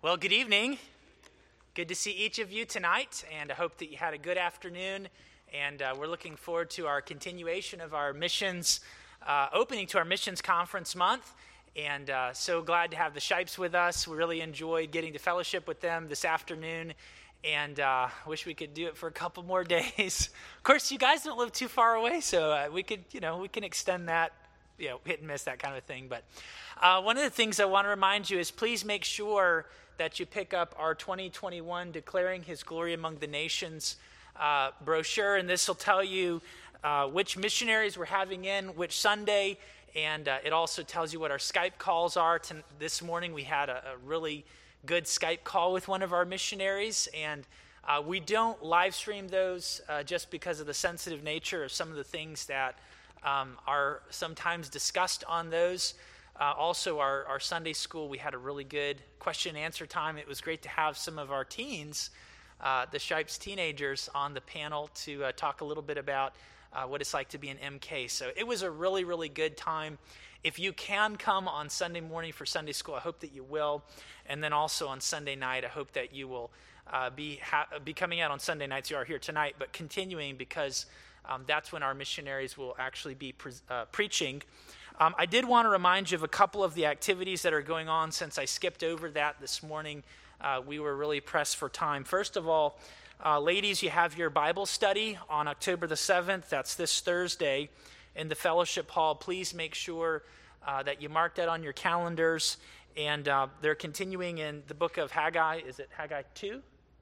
Well, good evening. Good to see each of you tonight, and I hope that you had a good afternoon. And we're looking forward to our continuation of our missions, opening to our missions conference month. And so glad to have the Shipes with us. We really enjoyed getting to fellowship with them this afternoon, and wish we could do it for a couple more days. Of course, you guys don't live too far away, so we can extend that, hit and miss, that kind of thing. But one of the things I want to remind you is please make sure that you pick up our 2021 Declaring His Glory Among the Nations brochure, and this will tell you which missionaries we're having in which Sunday, and it also tells you what our Skype calls are. This morning we had a really good Skype call with one of our missionaries, and we don't live stream those just because of the sensitive nature of some of the things that are sometimes discussed on those. Also, our Sunday school, we had a really good question and answer time. It was great to have some of our teens, the Shipes teenagers, on the panel to talk a little bit about what it's like to be an MK. So it was a really, really good time. If you can come on Sunday morning for Sunday school, I hope that you will. And then also on Sunday night, I hope that you will be coming out on Sunday nights. You are here tonight, but continuing, because that's when our missionaries will actually be preaching. I did want to remind you of a couple of the activities that are going on since I skipped over that this morning. We were really pressed for time. First of all, ladies, you have your Bible study on October the 7th. That's this Thursday in the fellowship hall. Please make sure that you mark that on your calendars. And they're continuing in the book of Haggai. Is it Haggai 2?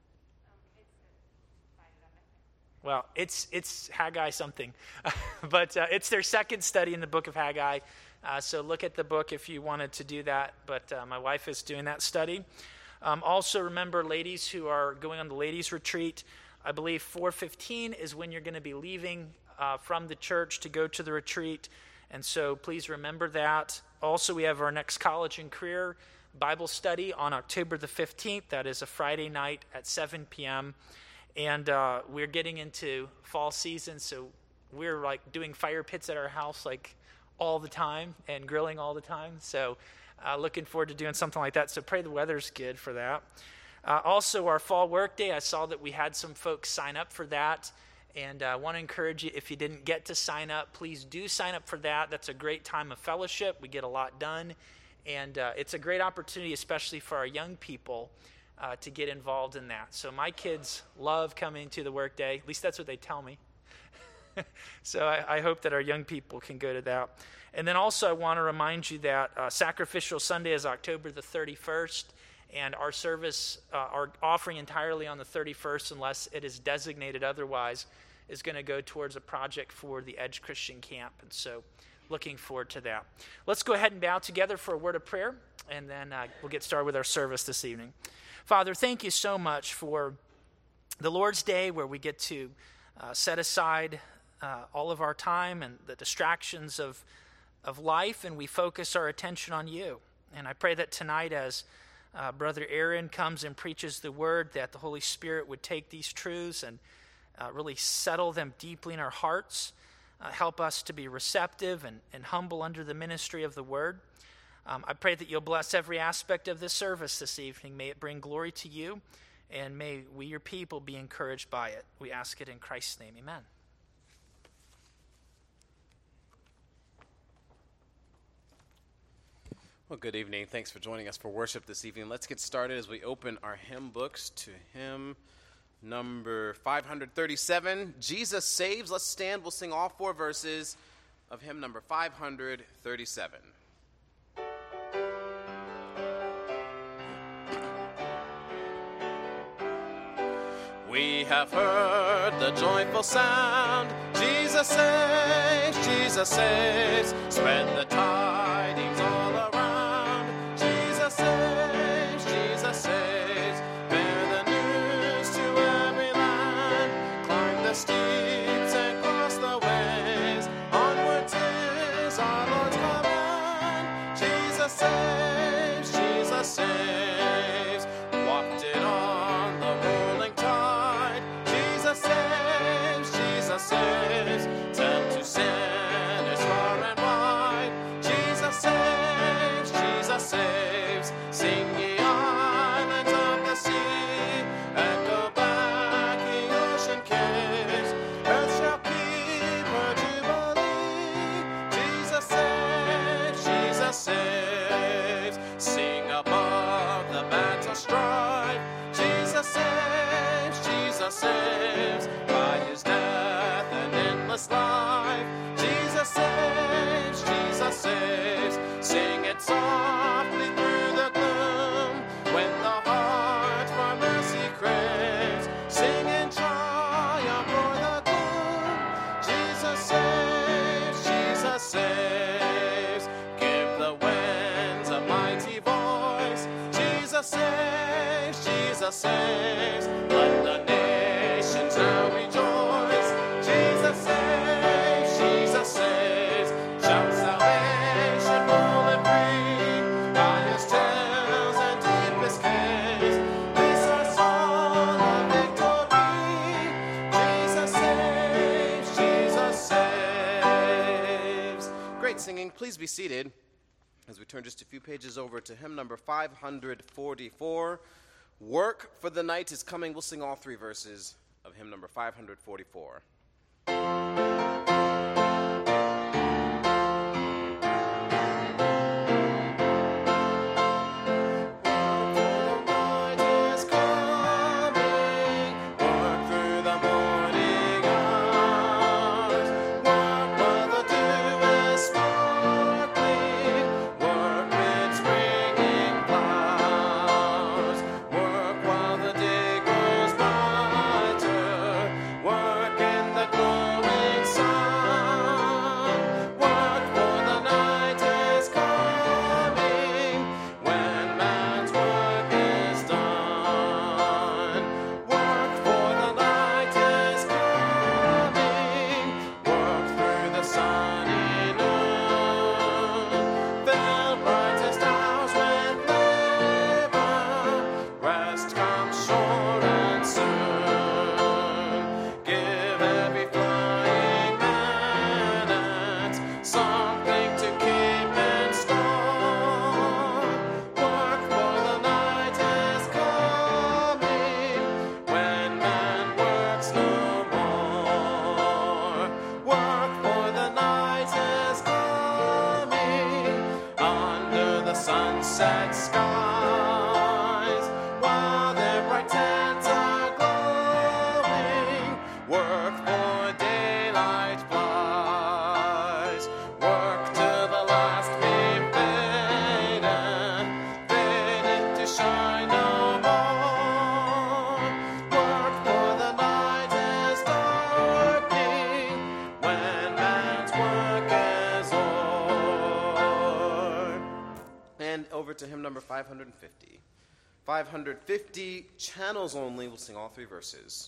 Well, it's Haggai something, but it's their second study in the book of Haggai, so look at the book if you wanted to do that, but my wife is doing that study. Also remember, ladies who are going on the ladies' retreat, I believe 4:15 is when you're going to be leaving from the church to go to the retreat, and so please remember that. Also, we have our next college and career Bible study on October the 15th. That is a Friday night at 7 p.m., and we're getting into fall season, so we're like doing fire pits at our house like all the time and grilling all the time. So looking forward to doing something like that. So pray the weather's good for that. Also, our fall work day, I saw that we had some folks sign up for that. And I want to encourage you, if you didn't get to sign up, please do sign up for that. That's a great time of fellowship. We get a lot done. And it's a great opportunity, especially for our young people, to get involved in that. So my kids love coming to the work day. At least that's what they tell me. So I hope that our young people can go to that. And then also I want to remind you that Sacrificial Sunday is October the 31st, and our service, our offering entirely on the 31st, unless it is designated otherwise, is going to go towards a project for the Edge Christian Camp. And so looking forward to that. Let's go ahead and bow together for a word of prayer, and then we'll get started with our service this evening. Father, thank you so much for the Lord's Day, where we get to set aside all of our time and the distractions of life, and we focus our attention on you. And I pray that tonight, as Brother Aaron comes and preaches the word, that the Holy Spirit would take these truths and really settle them deeply in our hearts, help us to be receptive and humble under the ministry of the word. I pray that you'll bless every aspect of this service this evening. May it bring glory to you, and may we, your people, be encouraged by it. We ask it in Christ's name. Amen. Well, good evening. Thanks for joining us for worship this evening. Let's get started as we open our hymn books to hymn number 537, Jesus Saves. Let's stand. We'll sing all four verses of hymn number 537. We have heard the joyful sound, Jesus saves, spread the tidings all around, Jesus saves, bear the news to every land, climb the steeps and cross the ways, onward 'tis our Lord's command, Jesus saves, walked it on the rolling tide, Jesus saves, tell to sinners far and wide, Jesus saves. By his death and endless life, Jesus saves, Jesus saves. Sing it softly through the gloom when the heart for mercy craves. Sing in triumph o'er the gloom. Jesus saves, Jesus saves. Give the winds a mighty voice. Jesus saves, Jesus saves. Let the nations now rejoice. Jesus saves, Jesus saves. Shout salvation full and free. Highest tales and deepest caves. This our song of victory. Jesus saves, Jesus saves. Great singing. Please be seated as we turn just a few pages over to hymn number 544. Work for the night is coming. We'll sing all three verses of hymn number 544. Sunset skies, while their bright tents are glowing. Work for daylight flies. Work till the last beam fadeth, fadeth to shine no more. Work for the night is darkening, when man's work is o'er. And over to hymn number 550. 550, channels only. We'll sing all three verses.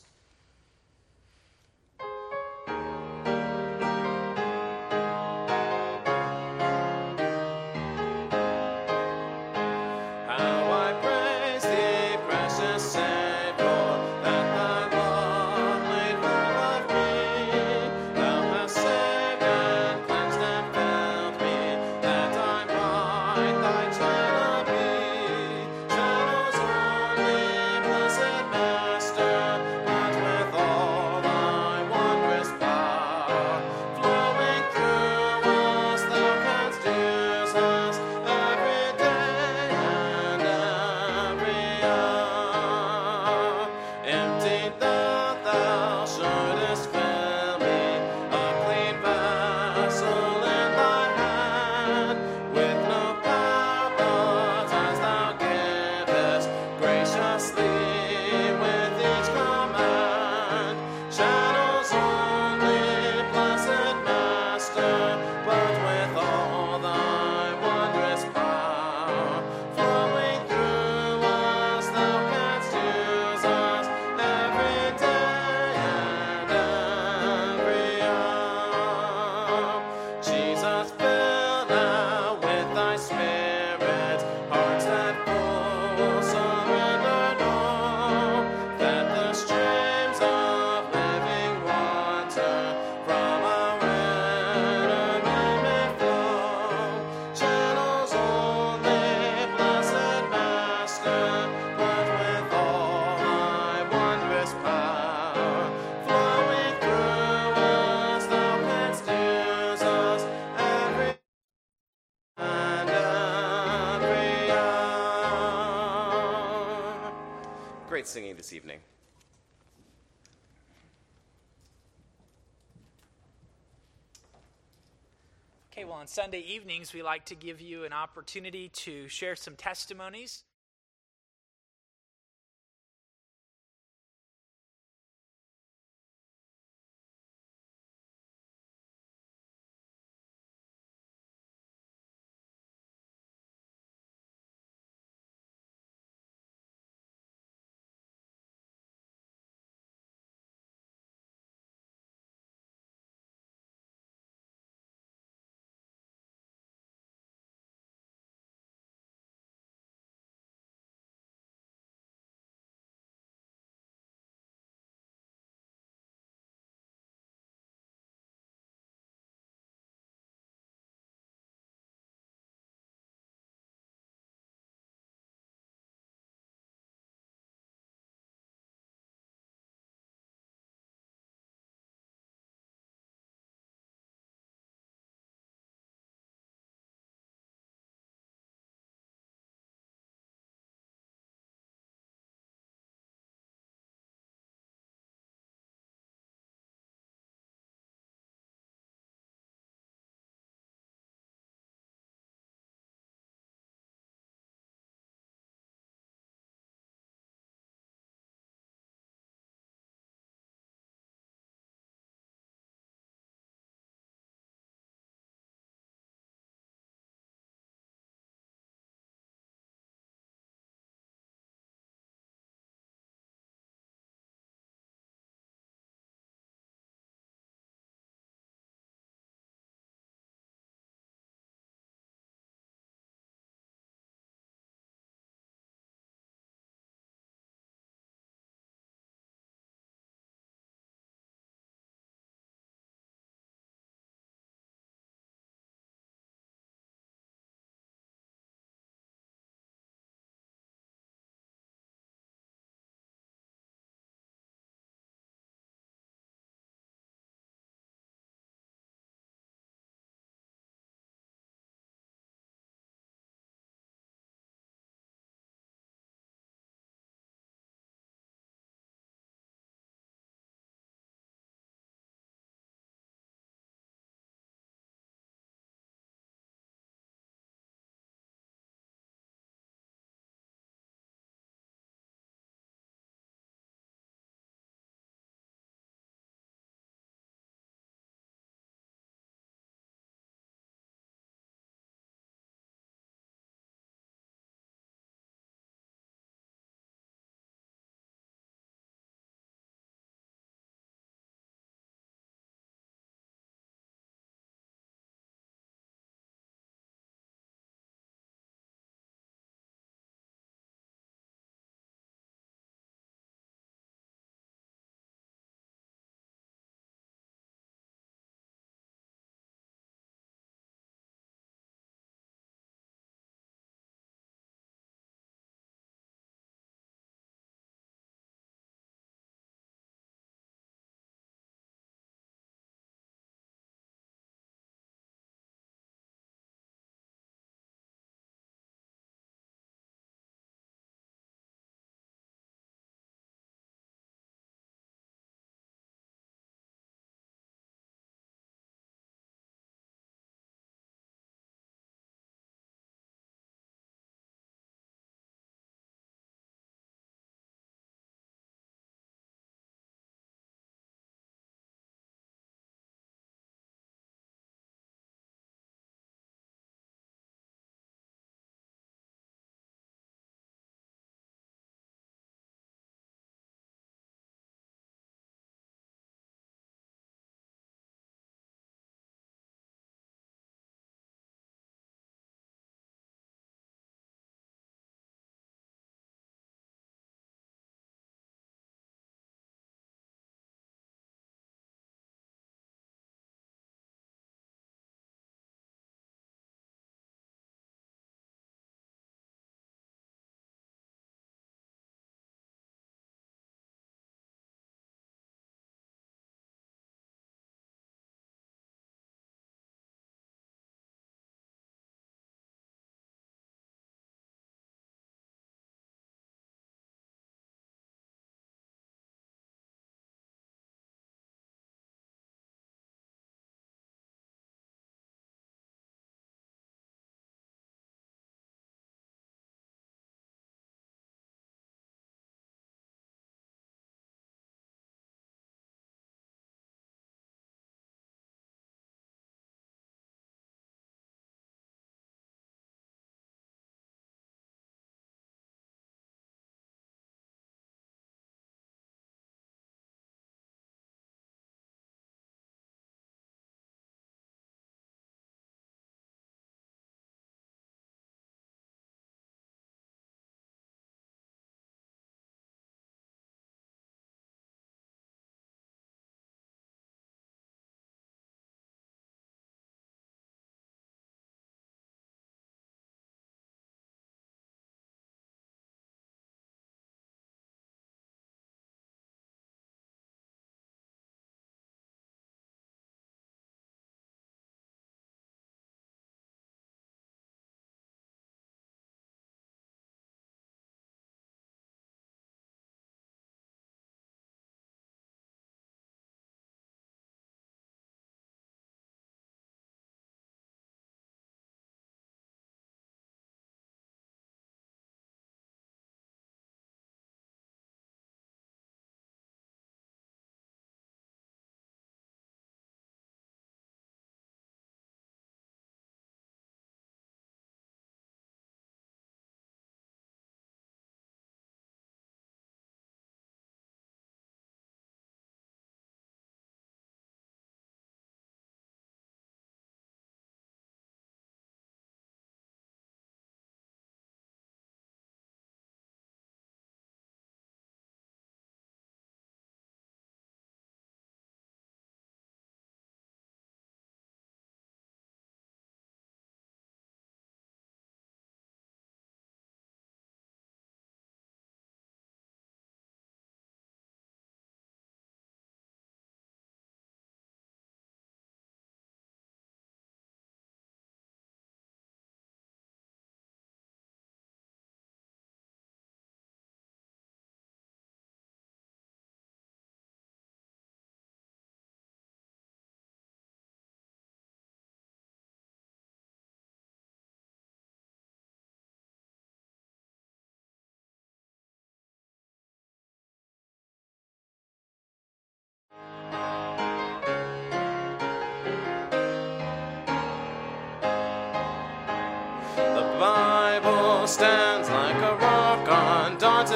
How I praise thee, precious Savior, that thy love laid hold of me. Thou hast saved and cleansed and filled me, that I might thy child be. Shadows only, blessed Master, but with all thy wondrous power, flowing through us, thou canst use us every day and every hour. Emptied that thou shouldest fill me, a clean vessel in thy hand, with no power but as thou givest, graciously with each command. Shadows only, blessed Master, but with all thy wondrous power, flowing through us, thou canst use us every day and every hour. Jesus, fill now with thy Spirit hearts that full surrender know, that the streams of living water from our inner man may flow. Channels only, blessed Master, but with all thy wondrous power, flowing through us, thou canst use us every and every hour. Great singing this evening. on Sunday evenings, we like to give you an opportunity to share some testimonies.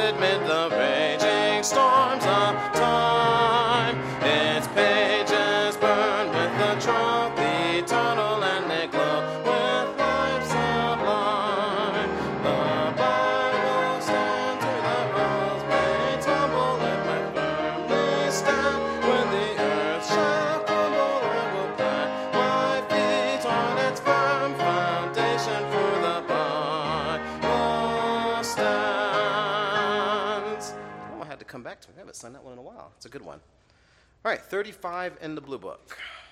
amid the raging storms of time. Its pages burn with the truth eternal, and they glow with life sublime. The Bible stands through the worlds may tumble, it may firmly stand. When the earth shall crumble, I will plant my feet on its firm foundation, for the Bible stands. Oh, I had to come back to it. I haven't sung that one in a while. It's a good one. All right, 35 in the blue book.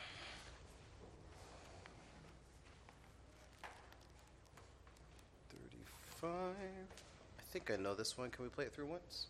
I think I know this one. Can we play it through once?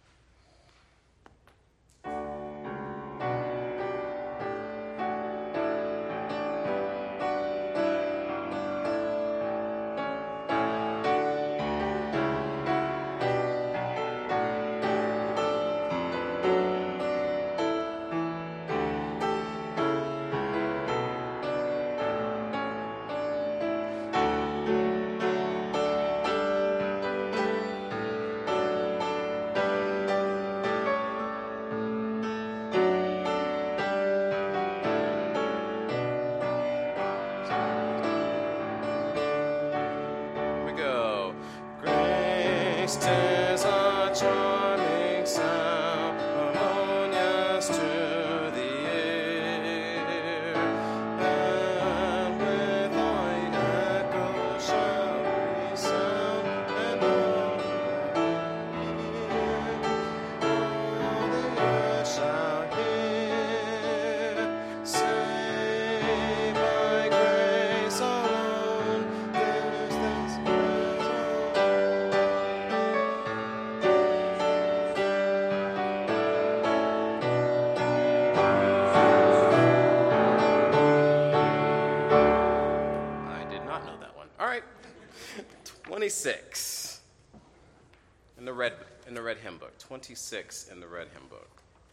Tis a charming sound, harmonious to the ear, and with thy echo shall resound, and all the earth shall hear. Say by grace alone, there's this I did not know that one. All right, 26 in the red hymn book. 26 in the red hymn book.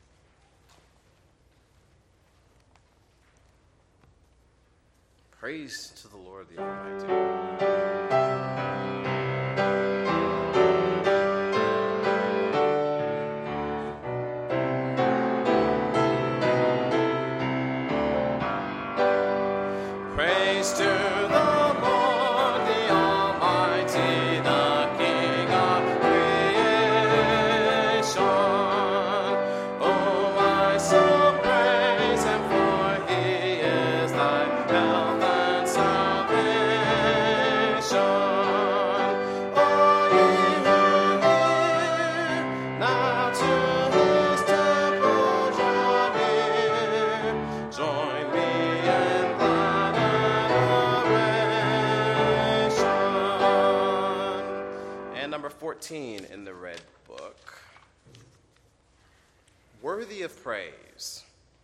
Praise to the Lord the Almighty. Praise to the Lord the Almighty, the King of creation. Oh, my soul, praise him, for he is thy health and salvation. Oh, ye who hear, now to his temple draw near. Join me in glad adoration. And number 14 in the red book. Worthy of praise.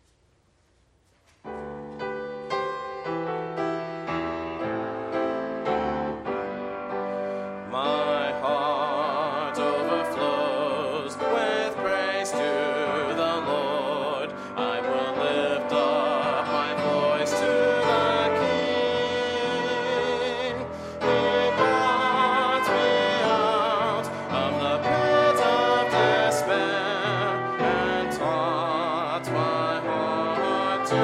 My heart overflows with praise to the Lord. I will lift up my voice to the King. He brought me out of the pit of despair and taught my heart to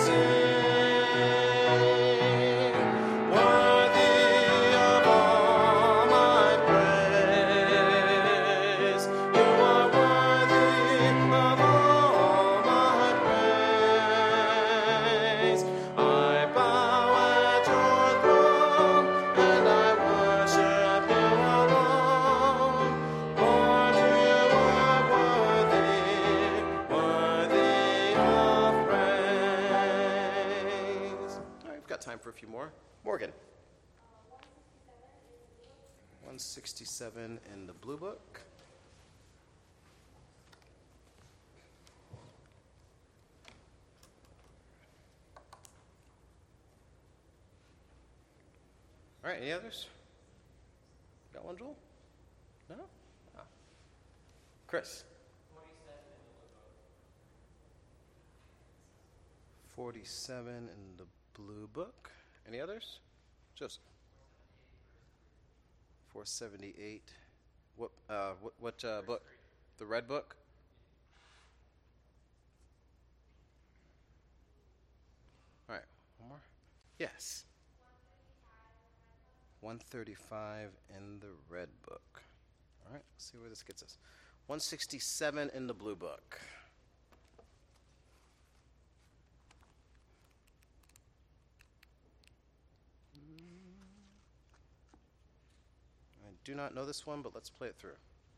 sing. Worthy of all my praise, you are worthy of all my praise. I bow at your throne and I worship you alone. Lord, you are worthy of praise. All right, we've got time for a few more. Morgan. 167 in the blue book. All right, any others? Got one, Joel? No? Oh. Chris. 47 in the blue book. Any others? Joseph. 478. What? What book? The red book? All right, one more. Yes. 135 in the red book. All right, let's see where this gets us. 167 in the blue book. I do not know this one, but let's play it through.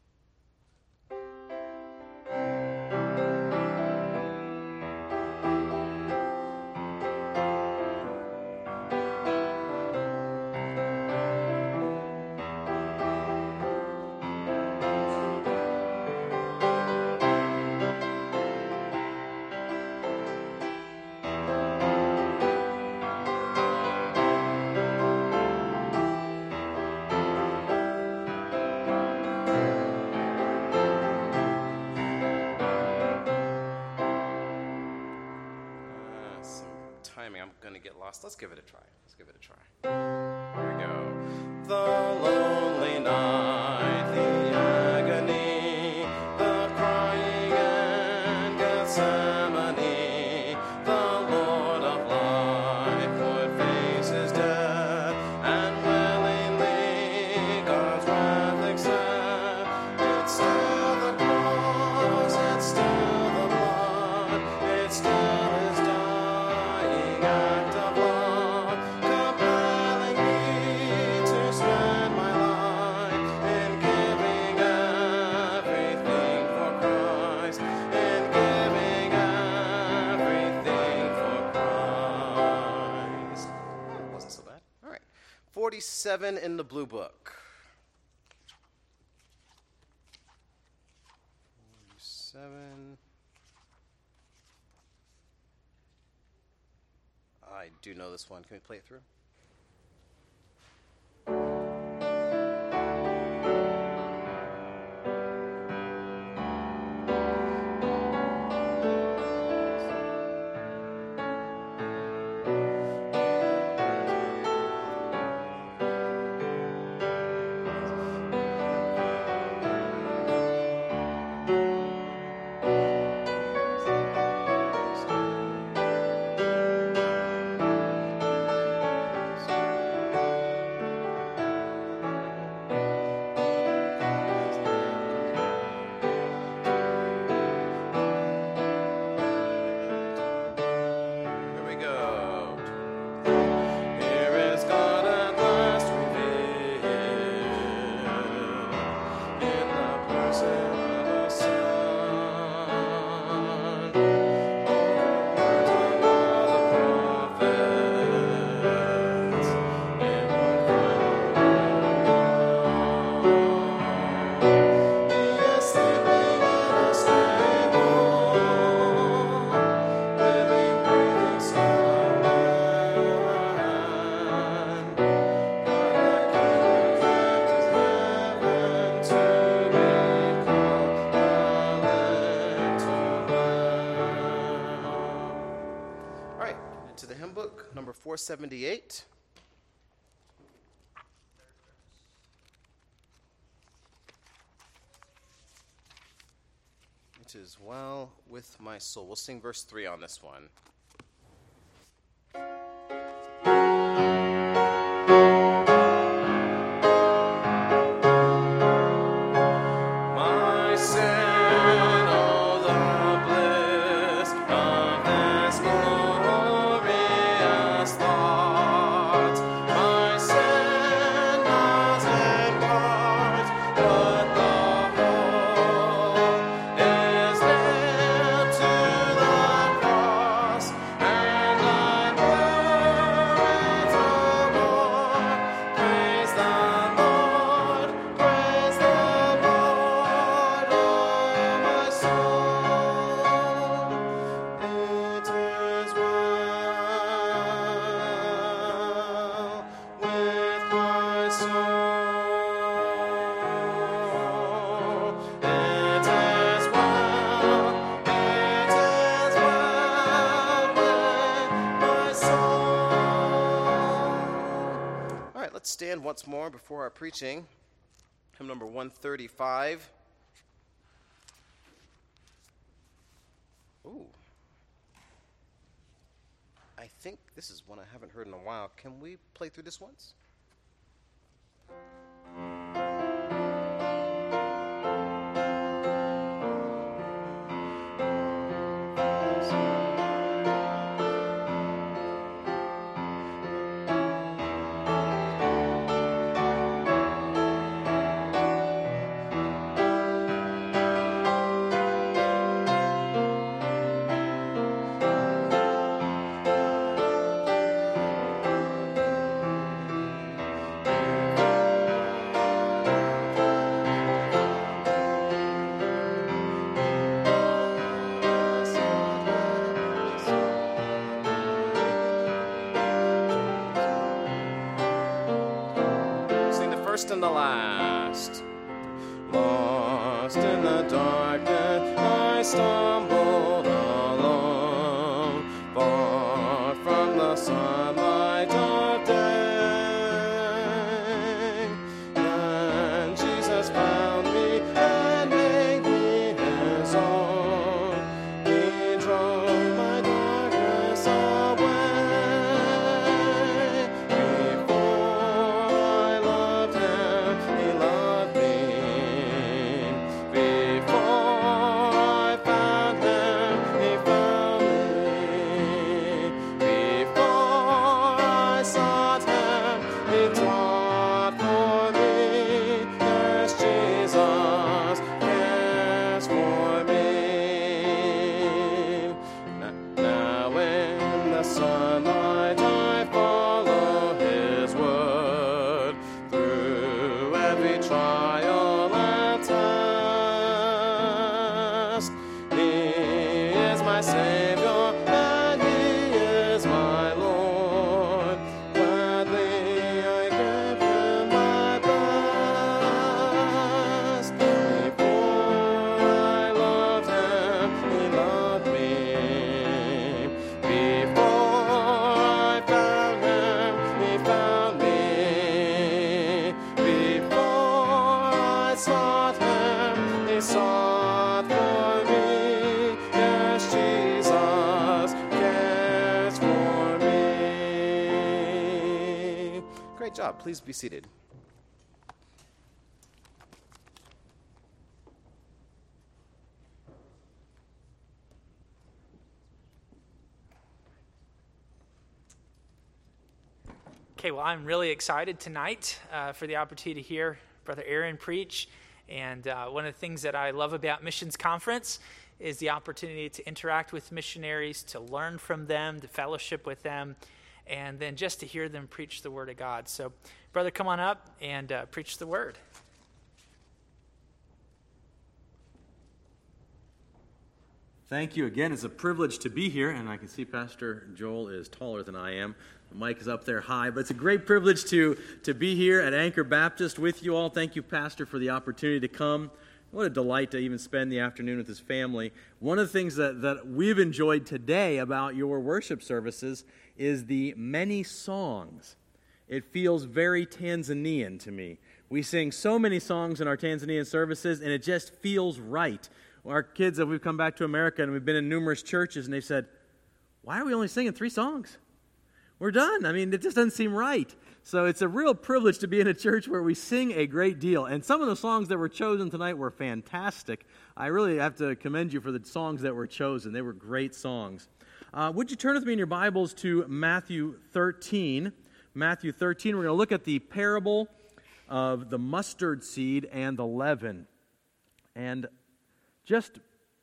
I'm going to get lost. Let's give it a try. Here we go. The lonely night, the agony, the crying and Gethsemane. The Lord of life would face his death and willingly God's wrath accept. It's still the cross, it's still the blood, it's still his dying act of love, compelling me to spend my life in giving everything for Christ, in giving everything for Christ. Oh, wasn't so bad. All right. 47 in the blue book. 47. I do know this one. Can we play it through? Here we go. Here is God at last revealed in the person of a Son. All the words of all the prophets in one final He is sleeping in a stable, living, breathing Son of Man. God that came left his heaven to become a little lamb. All right, into the hymn book, number 478. It is well with my soul. We'll sing verse 3 on this one. My sin, oh, the bliss of this glorious thought. My sin doesn't part, but the whole is nailed to the cross, and I bear it no more. Praise the Lord, praise the Lord, oh my soul. It is well with my soul. It is well with my soul. All right, let's stand once more before our preaching. hymn number 135. Ooh. I think this is one I haven't heard in a while. Can we play through this once? And the last. Lost in the darkness, I stumbled alone, far from the sunlight of day. And Jesus found me and made me his own. He drove my darkness away. Great job. Please be seated. Okay, well, I'm really excited tonight for the opportunity to hear Brother Aaron preach. And one of the things that I love about Missions Conference is the opportunity to interact with missionaries, to learn from them, to fellowship with them, and then just to hear them preach the Word of God. So, brother, come on up and preach the Word. Thank you again. It's a privilege to be here, and I can see Pastor Joel is taller than I am. The mic is up there high, but it's a great privilege to be here at Anchor Baptist with you all. Thank you, Pastor, for the opportunity to come. What a delight to even spend the afternoon with his family. One of the things that we've enjoyed today about your worship services is the many songs. It feels very Tanzanian to me. We sing so many songs in our Tanzanian services, and it just feels right. Our kids, we've come back to America, and we've been in numerous churches, and they've said, why are we only singing 3 songs? We're done. I mean, it just doesn't seem right. So it's a real privilege to be in a church where we sing a great deal. And some of the songs that were chosen tonight were fantastic. I really have to commend you for the songs that were chosen. They were great songs. Would you turn with me in your Bibles to Matthew 13? Matthew 13, we're going to look at the parable of the mustard seed and the leaven. And just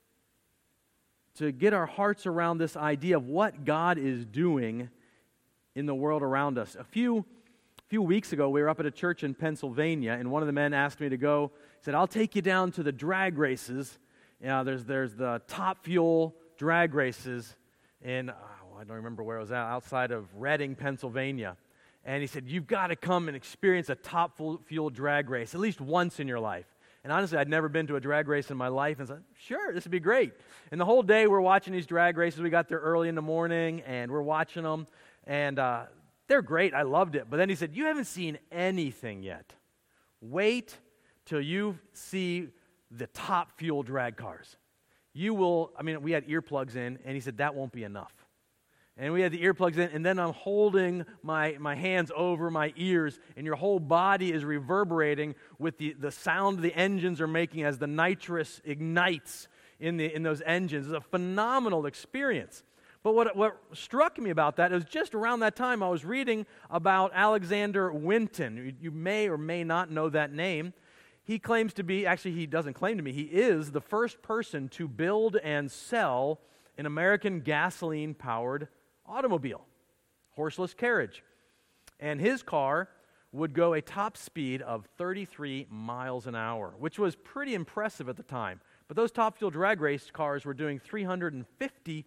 to get our hearts around this idea of what God is doing in the world around us. A few weeks ago, we were up at a church in Pennsylvania, and one of the men asked me to go. He said, I'll take you down to the drag races. There's the Top Fuel drag races in, I don't remember where it was at, outside of Reading, Pennsylvania. And he said, you've got to come and experience a Top Fuel drag race, at least once in your life. And honestly, I'd never been to a drag race in my life, and I said, sure, this would be great. And the whole day, we're watching these drag races. We got there early in the morning, and we're watching them. And they're great. I loved it. But then he said, you haven't seen anything yet. Wait till you see the top fuel drag cars. You will, we had earplugs in, and he said, that won't be enough. And we had the earplugs in, and then I'm holding my hands over my ears, and your whole body is reverberating with the sound the engines are making as the nitrous ignites in those engines. It's a phenomenal experience. But what struck me about that is just around that time I was reading about Alexander Winton. You may or may not know that name. He claims to be, actually he doesn't claim to be, he is the first person to build and sell an American gasoline-powered automobile, horseless carriage. And his car would go a top speed of 33 miles an hour, which was pretty impressive at the time. But those top fuel drag race cars were doing 330,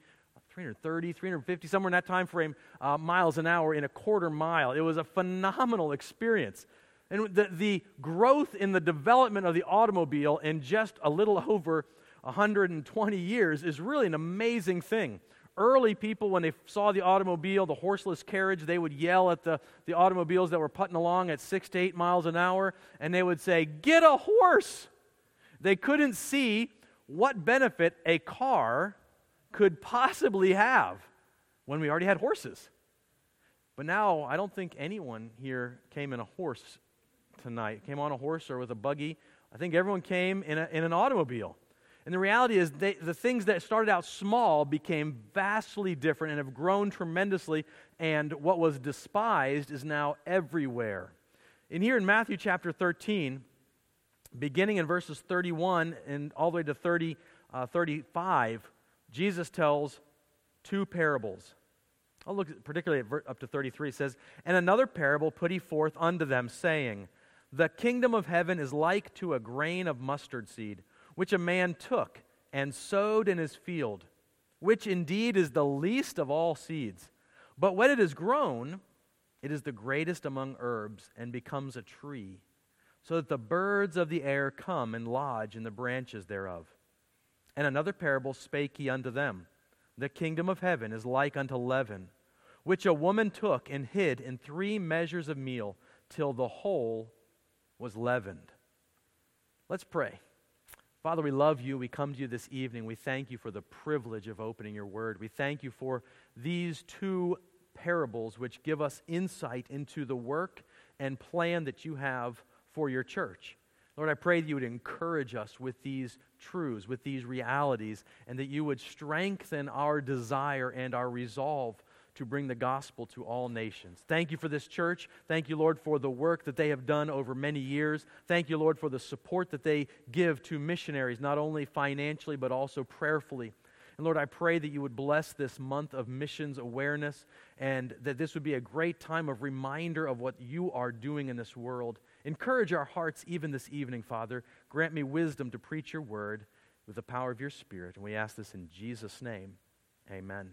350, somewhere in that time frame, miles an hour in a quarter mile. It was a phenomenal experience. And the growth in the development of the automobile in just a little over 120 years is really an amazing thing. Early people, when they saw the automobile, the horseless carriage, they would yell at the automobiles that were putting along at 6 to 8 miles an hour, and they would say, "Get a horse!" They couldn't see what benefit a car could possibly have when we already had horses. But now, I don't think anyone here came in a horse tonight, came on a horse or with a buggy. I think everyone came in an automobile. And the reality is the things that started out small became vastly different and have grown tremendously, and what was despised is now everywhere. And here in Matthew chapter 13, beginning in verses 31 and all the way to 35, Jesus tells two parables. I'll look particularly at up to 33. It says, "And another parable put he forth unto them, saying, The kingdom of heaven is like to a grain of mustard seed, which a man took and sowed in his field, which indeed is the least of all seeds. But when it is grown, it is the greatest among herbs, and becomes a tree, so that the birds of the air come and lodge in the branches thereof. And another parable spake he unto them, The kingdom of heaven is like unto leaven, which a woman took and hid in 3 measures of meal, till the whole was leavened." Let's pray. Father, we love you. We come to you this evening. We thank you for the privilege of opening your word. We thank you for these 2 parables which give us insight into the work and plan that you have for your church. Lord, I pray that you would encourage us with these truths, with these realities, and that you would strengthen our desire and our resolve to bring the gospel to all nations. Thank you for this church. Thank you, Lord, for the work that they have done over many years. Thank you, Lord, for the support that they give to missionaries, not only financially, but also prayerfully. And Lord, I pray that you would bless this month of missions awareness, and that this would be a great time of reminder of what you are doing in this world. Encourage our hearts even this evening, Father. Grant me wisdom to preach your word with the power of your Spirit. And we ask this in Jesus' name. Amen.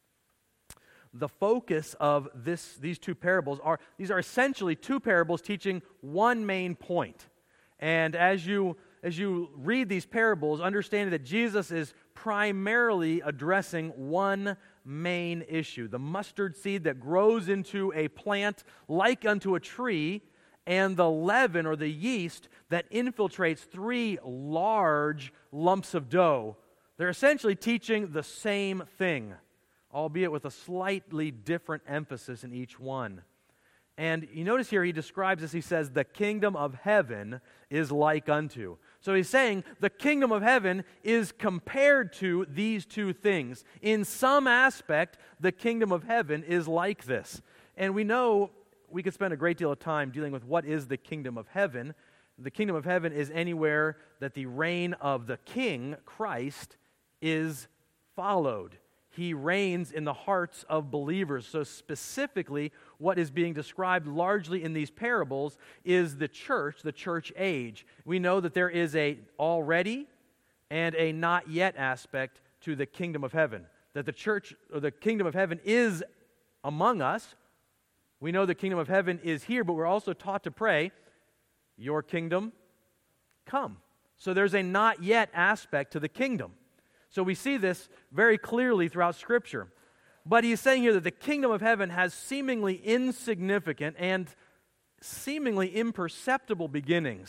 The focus of these 2 parables are essentially 2 parables teaching one main point. And as you read these parables, understand that Jesus is primarily addressing one main issue: the mustard seed that grows into a plant like unto a tree, and the leaven or the yeast that infiltrates 3 large lumps of dough. They're essentially teaching the same thing, albeit with a slightly different emphasis in each one. And you notice here he describes this, he says, the kingdom of heaven is like unto. So he's saying the kingdom of heaven is compared to these 2 things. In some aspect, the kingdom of heaven is like this. And we know we could spend a great deal of time dealing with what is the kingdom of heaven. The kingdom of heaven is anywhere that the reign of the King, Christ, is followed. He reigns in the hearts of believers. So specifically, what is being described largely in these parables is the church age. We know that there is a already and a not yet aspect to the kingdom of heaven. That the church, or the kingdom of heaven, is among us. We know the kingdom of heaven is here, but we're also taught to pray, your kingdom come. So there's a not yet aspect to the kingdom. So we see this very clearly throughout Scripture. But he's saying here that the kingdom of heaven has seemingly insignificant and seemingly imperceptible beginnings,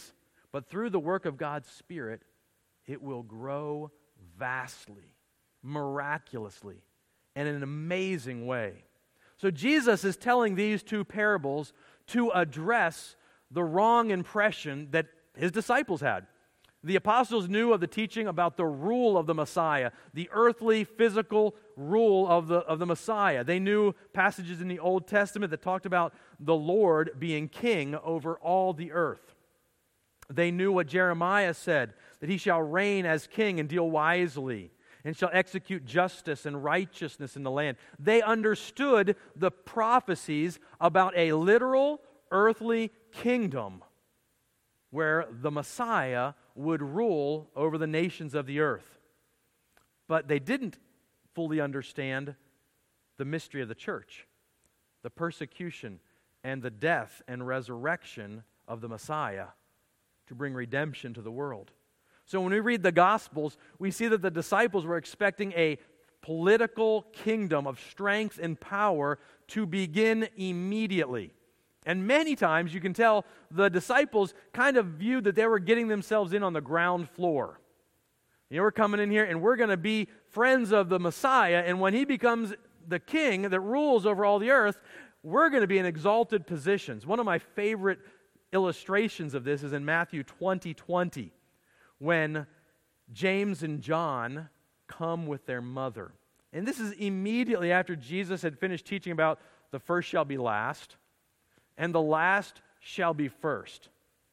but through the work of God's Spirit, it will grow vastly, miraculously, and in an amazing way. So Jesus is telling these two parables to address the wrong impression that his disciples had. The apostles knew of the teaching about the rule of the Messiah, the earthly, physical rule of the Messiah. They knew passages in the Old Testament that talked about the Lord being king over all the earth. They knew what Jeremiah said, that he shall reign as king and deal wisely, and shall execute justice and righteousness in the land. They understood the prophecies about a literal earthly kingdom where the Messiah would rule over the nations of the earth. But they didn't fully understand the mystery of the church, the persecution and the death and resurrection of the Messiah to bring redemption to the world. So when we read the Gospels, we see that the disciples were expecting a political kingdom of strength and power to begin immediately. And many times you can tell the disciples kind of viewed that they were getting themselves in on the ground floor. You know, we're coming in here and we're going to be friends of the Messiah, and when he becomes the king that rules over all the earth, we're going to be in exalted positions. One of my favorite illustrations of this is in Matthew 20:20, when James and John come with their mother. And this is immediately after Jesus had finished teaching about the first shall be last, and the last shall be first.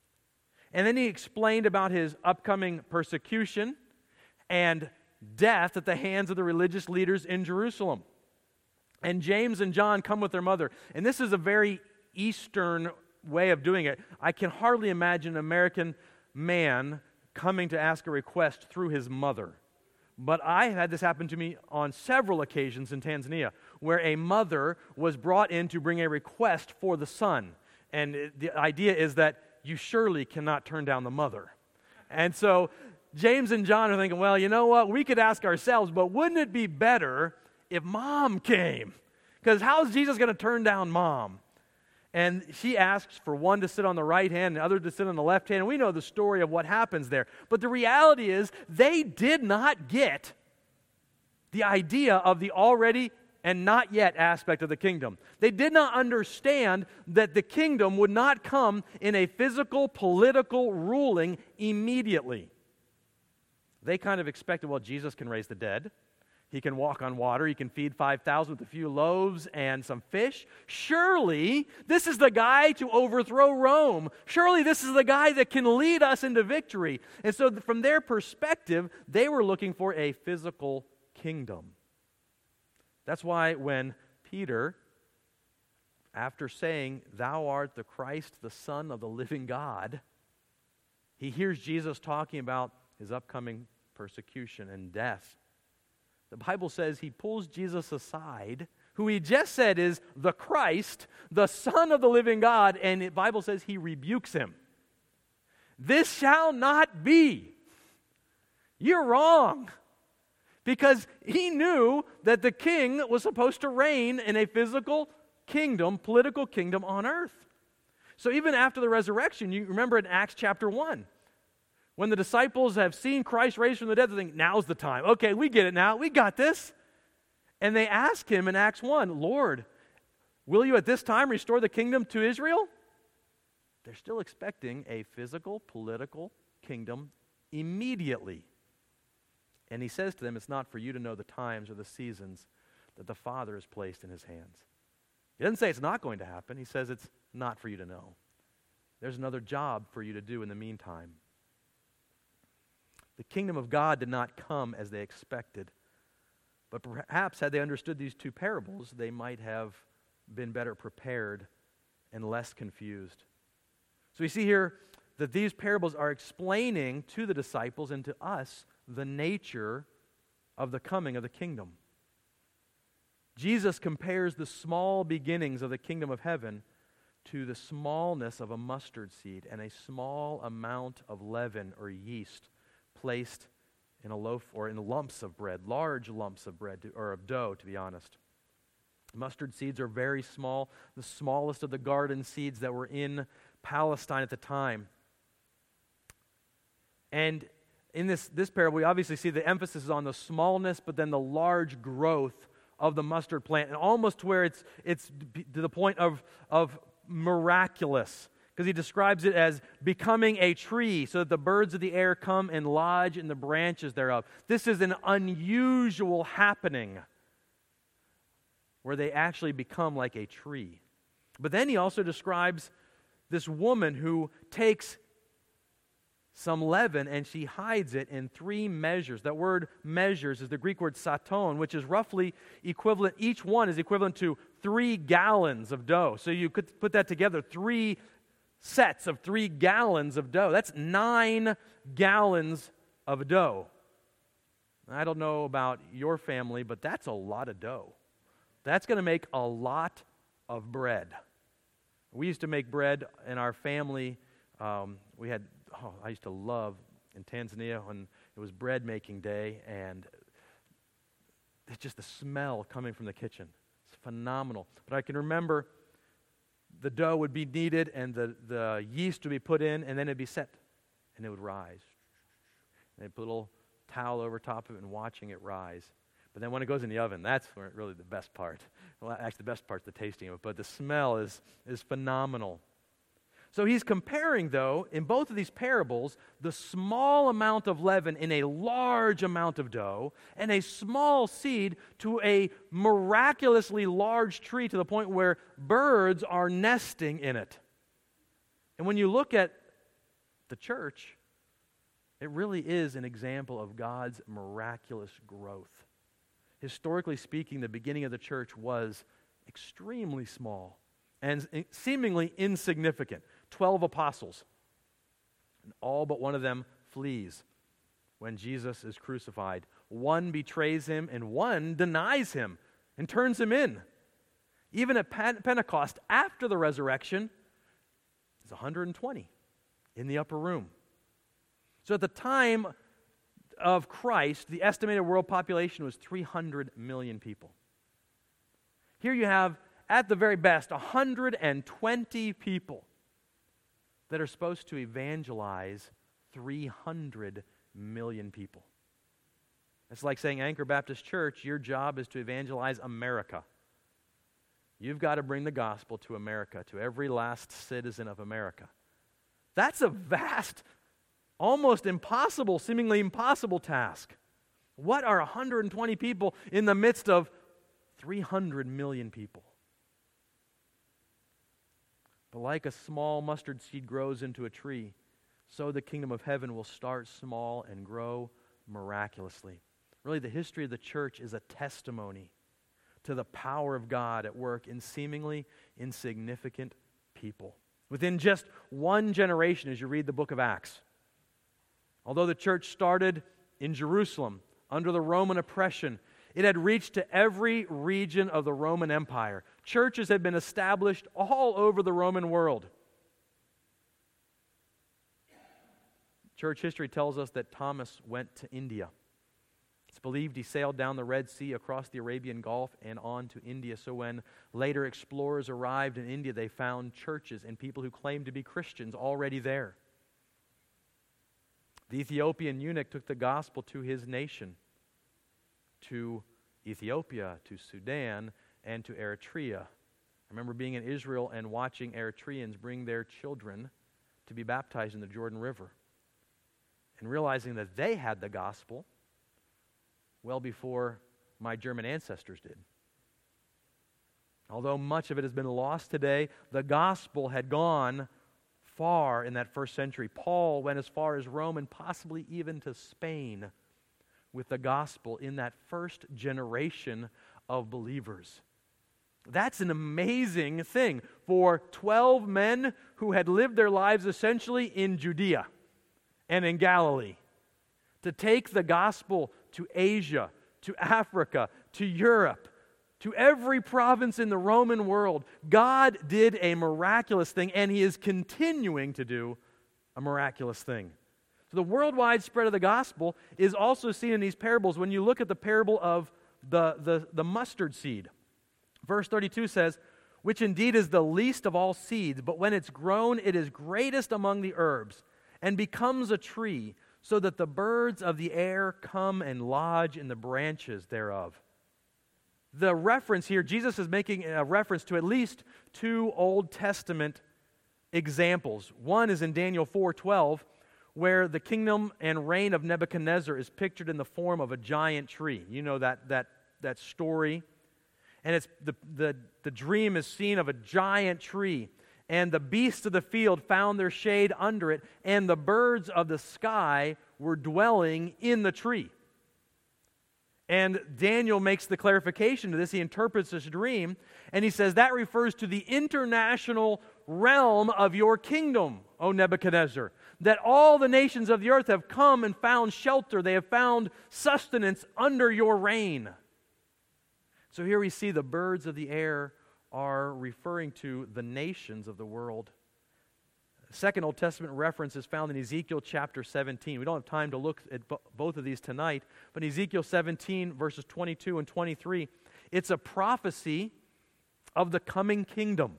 And then he explained about his upcoming persecution and death at the hands of the religious leaders in Jerusalem. And James and John come with their mother. And this is a very Eastern way of doing it. I can hardly imagine an American man coming to ask a request through his mother. But I had this happen to me on several occasions in Tanzania, where a mother was brought in to bring a request for the son. And the idea is that you surely cannot turn down the mother. And so James and John are thinking, well, you know what? We could ask ourselves, but wouldn't it be better if mom came? Because how's Jesus going to turn down mom? And she asks for one to sit on the right hand and the other to sit on the left hand. And we know the story of what happens there. But the reality is they did not get the idea of the already and not yet aspect of the kingdom. They did not understand that the kingdom would not come in a physical, political ruling immediately. They kind of expected, well, Jesus can raise the dead. He can walk on water. He can feed 5,000 with a few loaves and some fish. Surely, this is the guy to overthrow Rome. Surely, this is the guy that can lead us into victory. And so, from their perspective, they were looking for a physical kingdom. That's why when Peter, after saying, "Thou art the Christ, the Son of the living God," he hears Jesus talking about his upcoming persecution and death. The Bible says he pulls Jesus aside, who he just said is the Christ, the Son of the living God, and the Bible says he rebukes him. This shall not be. You're wrong. Because he knew that the king was supposed to reign in a physical kingdom, political kingdom on earth. So even after the resurrection, you remember in Acts chapter 1, when the disciples have seen Christ raised from the dead, they think, now's the time. Okay, we get it now. We got this. And they ask him in Acts 1, Lord, will you at this time restore the kingdom to Israel? They're still expecting a physical, political kingdom immediately. And he says to them, it's not for you to know the times or the seasons that the Father has placed in his hands. He doesn't say it's not going to happen. He says it's not for you to know. There's another job for you to do in the meantime. The kingdom of God did not come as they expected. But perhaps had they understood these two parables, they might have been better prepared and less confused. So we see here that these parables are explaining to the disciples and to us the nature of the coming of the kingdom. Jesus compares the small beginnings of the kingdom of heaven to the smallness of a mustard seed and a small amount of leaven or yeast placed in a loaf or in lumps of bread, large lumps of bread or of dough, to be honest. Mustard seeds are very small, the smallest of the garden seeds that were in Palestine at the time. And in this parable, we obviously see the emphasis is on the smallness, but then the large growth of the mustard plant, and almost to where it's to the point of miraculous, because he describes it as becoming a tree so that the birds of the air come and lodge in the branches thereof. This is an unusual happening where they actually become like a tree. But then he also describes this woman who takes some leaven and she hides it in 3 measures. That word measures is the Greek word saton, which is roughly equivalent, each one is equivalent to 3 gallons of dough. So you could put that together, 3 sets of 3 gallons of dough. That's 9 gallons of dough. I don't know about your family, but that's a lot of dough. That's going to make a lot of bread. We used to make bread in our family. I used to love in Tanzania when it was bread making day, and it's just the smell coming from the kitchen. It's phenomenal. But I can remember the dough would be kneaded and the yeast would be put in, and then it'd be set, and it would rise. And they'd put a little towel over top of it and watching it rise. But then when it goes in the oven, that's where really the best part. Well, actually, the best part's the tasting of it, but the smell is phenomenal. So he's comparing, though, in both of these parables, the small amount of leaven in a large amount of dough and a small seed to a miraculously large tree to the point where birds are nesting in it. And when you look at the church, it really is an example of God's miraculous growth. Historically speaking, the beginning of the church was extremely small and seemingly insignificant. 12 apostles, and all but one of them flees when Jesus is crucified. One betrays him, and one denies him and turns him in. Even at Pentecost, after the resurrection, there's 120 in the upper room. So at the time of Christ, the estimated world population was 300 million people. Here you have, at the very best, 120 people that are supposed to evangelize 300 million people. It's like saying, Anchor Baptist Church, your job is to evangelize America. You've got to bring the gospel to America, to every last citizen of America. That's a vast, almost impossible, seemingly impossible task. What are 120 people in the midst of 300 million people? But like a small mustard seed grows into a tree, so the kingdom of heaven will start small and grow miraculously. Really, the history of the church is a testimony to the power of God at work in seemingly insignificant people. Within just one generation, as you read the book of Acts, although the church started in Jerusalem under the Roman oppression, it had reached to every region of the Roman Empire. Churches had been established all over the Roman world. Church history tells us that Thomas went to India. It's believed he sailed down the Red Sea across the Arabian Gulf and on to India. So when later explorers arrived in India, they found churches and people who claimed to be Christians already there. The Ethiopian eunuch took the gospel to his nation, to Ethiopia, to Sudan, and to Eritrea. I remember being in Israel and watching Eritreans bring their children to be baptized in the Jordan River, and realizing that they had the gospel well before my German ancestors did. Although much of it has been lost today, the gospel had gone far in that first century. Paul went as far as Rome and possibly even to Spain with the gospel in that first generation of believers. That's an amazing thing for 12 men who had lived their lives essentially in Judea and in Galilee to take the gospel to Asia, to Africa, to Europe, to every province in the Roman world. God did a miraculous thing, and He is continuing to do a miraculous thing. So the worldwide spread of the gospel is also seen in these parables. When you look at the parable of the mustard seed, verse 32 says, which indeed is the least of all seeds, but when it's grown, it is greatest among the herbs, and becomes a tree, so that the birds of the air come and lodge in the branches thereof. The reference here, Jesus is making a reference to at least two Old Testament examples. One is in Daniel 4:12, where the kingdom and reign of Nebuchadnezzar is pictured in the form of a giant tree. You know that story. And it's the dream is seen of a giant tree. And the beasts of the field found their shade under it, and the birds of the sky were dwelling in the tree. And Daniel makes the clarification to this. He interprets this dream, and he says that refers to the international realm of your kingdom, O Nebuchadnezzar, that all the nations of the earth have come and found shelter. They have found sustenance under your reign. So here we see the birds of the air are referring to the nations of the world. The second Old Testament reference is found in Ezekiel chapter 17. We don't have time to look at both of these tonight, but in Ezekiel 17, verses 22 and 23, it's a prophecy of the coming kingdom.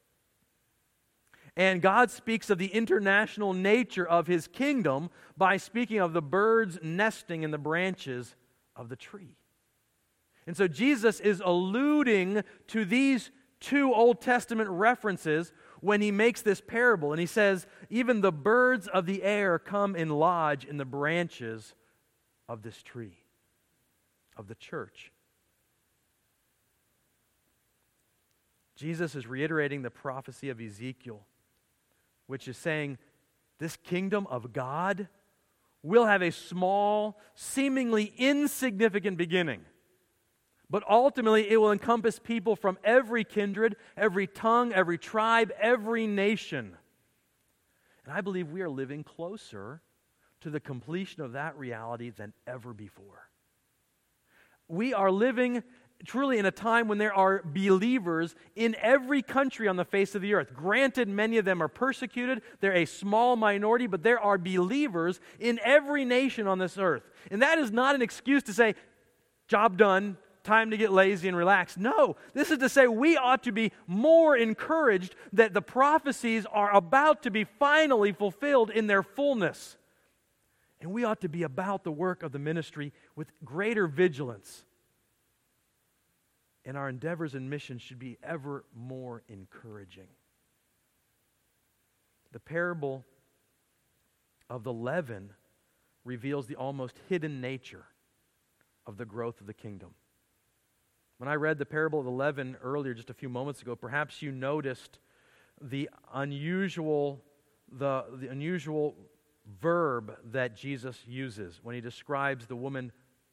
And God speaks of the international nature of His kingdom by speaking of the birds nesting in the branches of the tree. And so Jesus is alluding to these two Old Testament references when He makes this parable. And He says, even the birds of the air come and lodge in the branches of this tree, of the church. Jesus is reiterating the prophecy of Ezekiel, which is saying, this kingdom of God will have a small, seemingly insignificant beginning. But ultimately, it will encompass people from every kindred, every tongue, every tribe, every nation. And I believe we are living closer to the completion of that reality than ever before. We are living truly in a time when there are believers in every country on the face of the earth. Granted, many of them are persecuted. They're a small minority, but there are believers in every nation on this earth. And that is not an excuse to say, job done, time to get lazy and relax. No, this is to say we ought to be more encouraged that the prophecies are about to be finally fulfilled in their fullness. And we ought to be about the work of the ministry with greater vigilance. And our endeavors and missions should be ever more encouraging. The parable of the leaven reveals the almost hidden nature of the growth of the kingdom. When I read the parable of the leaven earlier, just a few moments ago, perhaps you noticed the unusual verb that Jesus uses when He describes the woman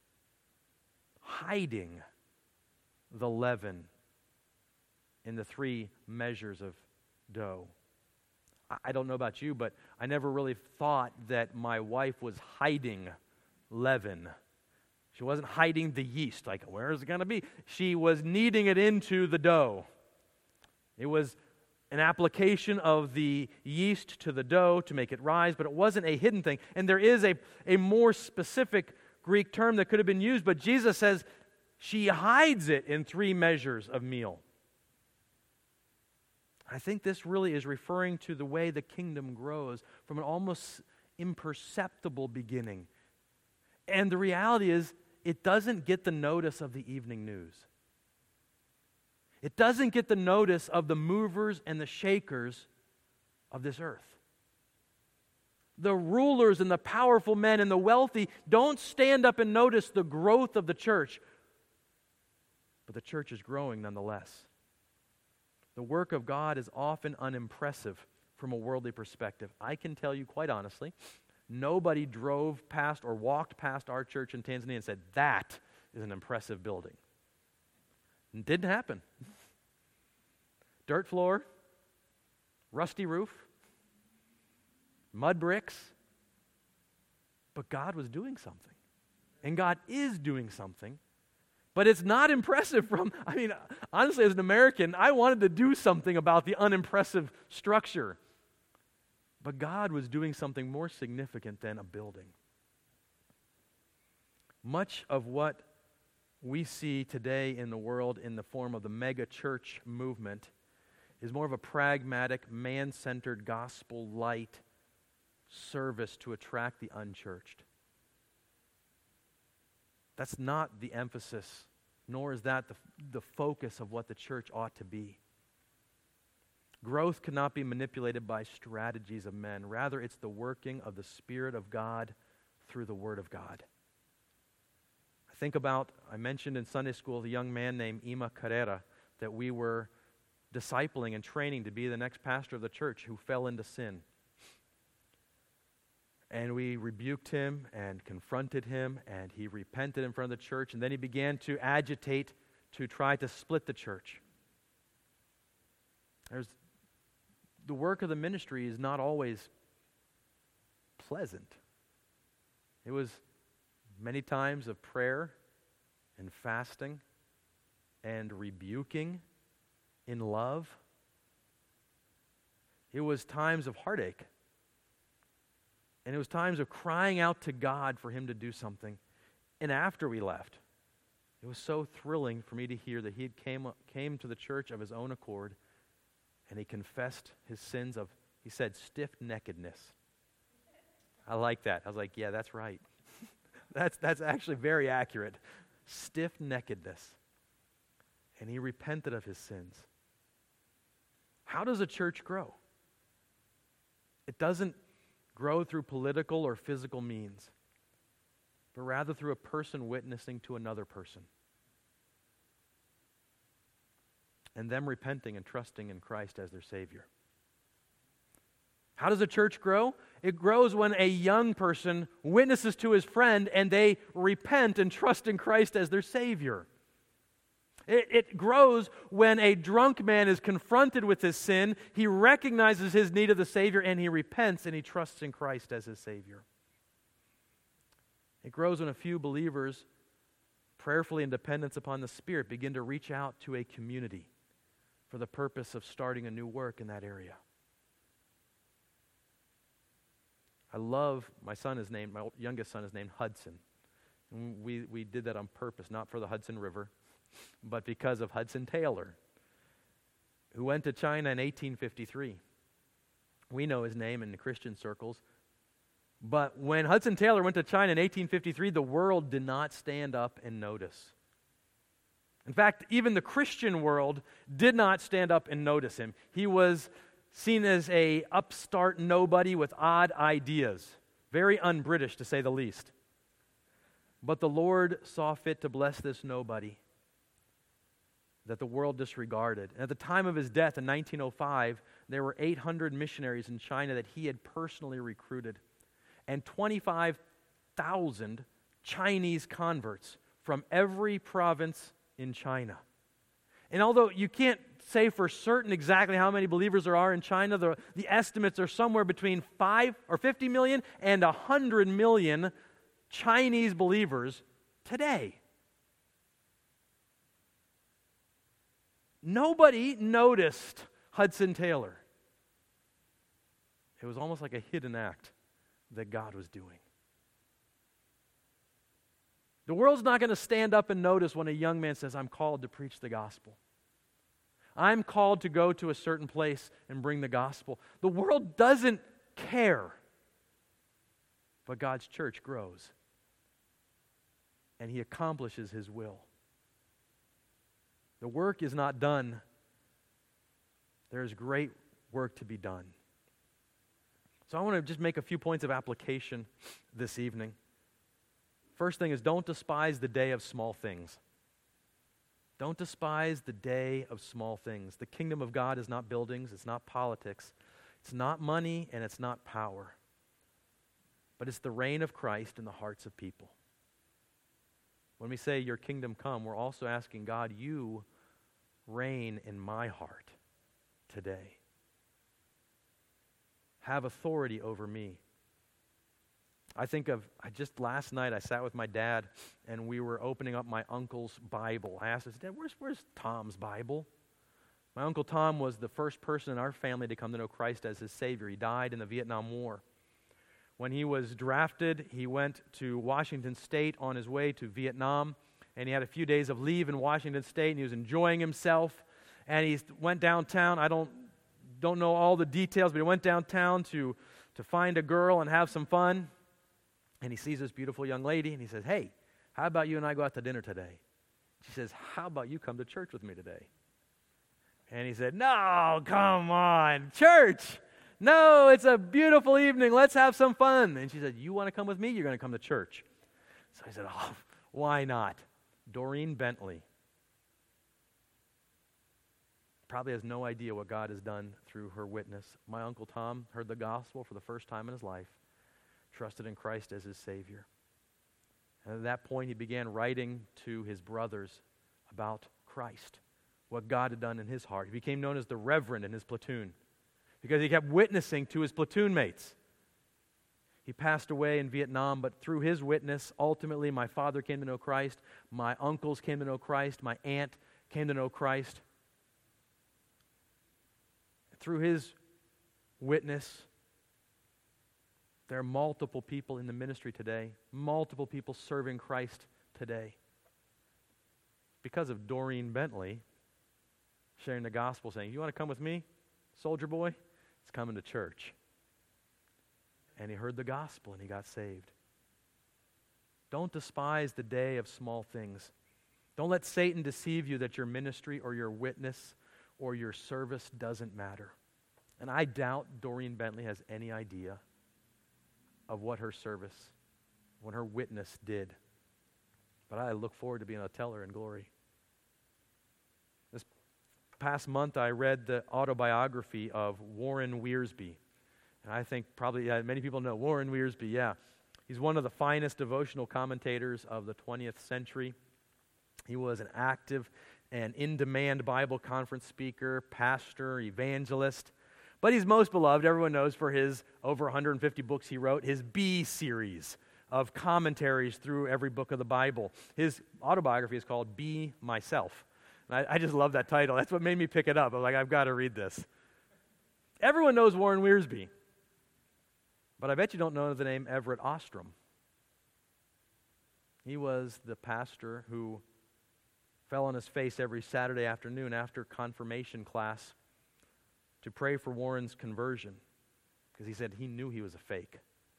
hiding the leaven in the 3 measures of dough. I don't know about you, but I never really thought that my wife was hiding leaven. She wasn't hiding the yeast, like, where is it going to be? She was kneading it into the dough. It was an application of the yeast to the dough to make it rise, but it wasn't a hidden thing. And there is a more specific Greek term that could have been used, but Jesus says she hides it in 3 measures of meal. I think this really is referring to the way the kingdom grows from an almost imperceptible beginning. And the reality is, it doesn't get the notice of the evening news. It doesn't get the notice of the movers and the shakers of this earth. The rulers and the powerful men and the wealthy don't stand up and notice the growth of the church. But the church is growing nonetheless. The work of God is often unimpressive from a worldly perspective. I can tell you quite honestly, nobody drove past or walked past our church in Tanzania and said, that is an impressive building. It didn't happen. Dirt floor, rusty roof, mud bricks. But God was doing something. And God is doing something. But it's not impressive honestly, as an American, I wanted to do something about the unimpressive structure. But God was doing something more significant than a building. Much of what we see today in the world in the form of the mega church movement is more of a pragmatic, man-centered, gospel-light service to attract the unchurched. That's not the emphasis, nor is that the focus of what the church ought to be. Growth cannot be manipulated by strategies of men. Rather, it's the working of the Spirit of God through the Word of God. I mentioned in Sunday school the young man named Ima Carrera that we were discipling and training to be the next pastor of the church who fell into sin. And we rebuked him and confronted him, and he repented in front of the church, and then he began to agitate to try to split the church. The work of the ministry is not always pleasant. It was many times of prayer and fasting and rebuking in love. It was times of heartache. And it was times of crying out to God for Him to do something. And after we left, it was so thrilling for me to hear that he had came to the church of his own accord, and he confessed his sins of, he said, stiff-neckedness. I like that. I was like, yeah, that's right. That's actually very accurate. Stiff-neckedness. And he repented of his sins. How does a church grow? It doesn't grow through political or physical means, but rather through a person witnessing to another person. And them repenting and trusting in Christ as their Savior. How does a church grow? It grows when a young person witnesses to his friend and they repent and trust in Christ as their Savior. It grows when a drunk man is confronted with his sin, he recognizes his need of the Savior, and he repents and he trusts in Christ as his Savior. It grows when a few believers, prayerfully in dependence upon the Spirit, begin to reach out to a community for the purpose of starting a new work in that area. I love, my youngest son is named Hudson. And we did that on purpose, not for the Hudson River, but because of Hudson Taylor, who went to China in 1853. We know his name in the Christian circles. But when Hudson Taylor went to China in 1853, the world did not stand up and notice. In fact, even the Christian world did not stand up and notice him. He was seen as an upstart nobody with odd ideas. Very un-British, to say the least. But the Lord saw fit to bless this nobody that the world disregarded. And at the time of his death in 1905, there were 800 missionaries in China that he had personally recruited, and 25,000 Chinese converts from every province in China. And although you can't say for certain exactly how many believers there are in China, the estimates are somewhere between 50 million and 100 million Chinese believers today. Nobody noticed Hudson Taylor. It was almost like a hidden act that God was doing. The world's not going to stand up and notice when a young man says, I'm called to preach the gospel. I'm called to go to a certain place and bring the gospel. The world doesn't care. But God's church grows. And He accomplishes His will. The work is not done. There is great work to be done. So I want to just make a few points of application this evening. First thing is, don't despise the day of small things. Don't despise the day of small things. The kingdom of God is not buildings, it's not politics, it's not money, and it's not power. But it's the reign of Christ in the hearts of people. When we say, your kingdom come, we're also asking God, you reign in my heart today. Have authority over me. Just last night I sat with my dad and we were opening up my uncle's Bible. I asked him, Dad, where's Tom's Bible? My Uncle Tom was the first person in our family to come to know Christ as his Savior. He died in the Vietnam War. When he was drafted, he went to Washington State on his way to Vietnam, and he had a few days of leave in Washington State, and he was enjoying himself, and he went downtown. I don't know all the details, but he went downtown to to find a girl and have some fun. And he sees this beautiful young lady, and he says, hey, how about you and I go out to dinner today? She says, how about you come to church with me today? And he said, no, come on, church. No, it's a beautiful evening. Let's have some fun. And she said, you want to come with me? You're going to come to church. So he said, oh, why not? Doreen Bentley probably has no idea what God has done through her witness. My Uncle Tom heard the gospel for the first time in his life, trusted in Christ as his Savior. And at that point, he began writing to his brothers about Christ, what God had done in his heart. He became known as the Reverend in his platoon because he kept witnessing to his platoon mates. He passed away in Vietnam, but through his witness, ultimately my father came to know Christ, my uncles came to know Christ, my aunt came to know Christ. Through his witness, there are multiple people in the ministry today, multiple people serving Christ today. Because of Doreen Bentley sharing the gospel, saying, you want to come with me, soldier boy? It's coming to church. And he heard the gospel and he got saved. Don't despise the day of small things. Don't let Satan deceive you that your ministry or your witness or your service doesn't matter. And I doubt Doreen Bentley has any idea of what her service, what her witness did. But I look forward to being able to tell her in glory. This past month I read the autobiography of Warren Wiersbe. And I think probably many people know Warren Wiersbe, yeah. He's one of the finest devotional commentators of the 20th century. He was an active and in-demand Bible conference speaker, pastor, evangelist. But he's most beloved, everyone knows, for his over 150 books he wrote, his B series of commentaries through every book of the Bible. His autobiography is called Be Myself. And I just love that title. That's what made me pick it up. I was like, I've got to read this. Everyone knows Warren Wiersbe. But I bet you don't know the name Everett Ostrom. He was the pastor who fell on his face every Saturday afternoon after confirmation class to pray for Warren's conversion because he said he knew he was a fake.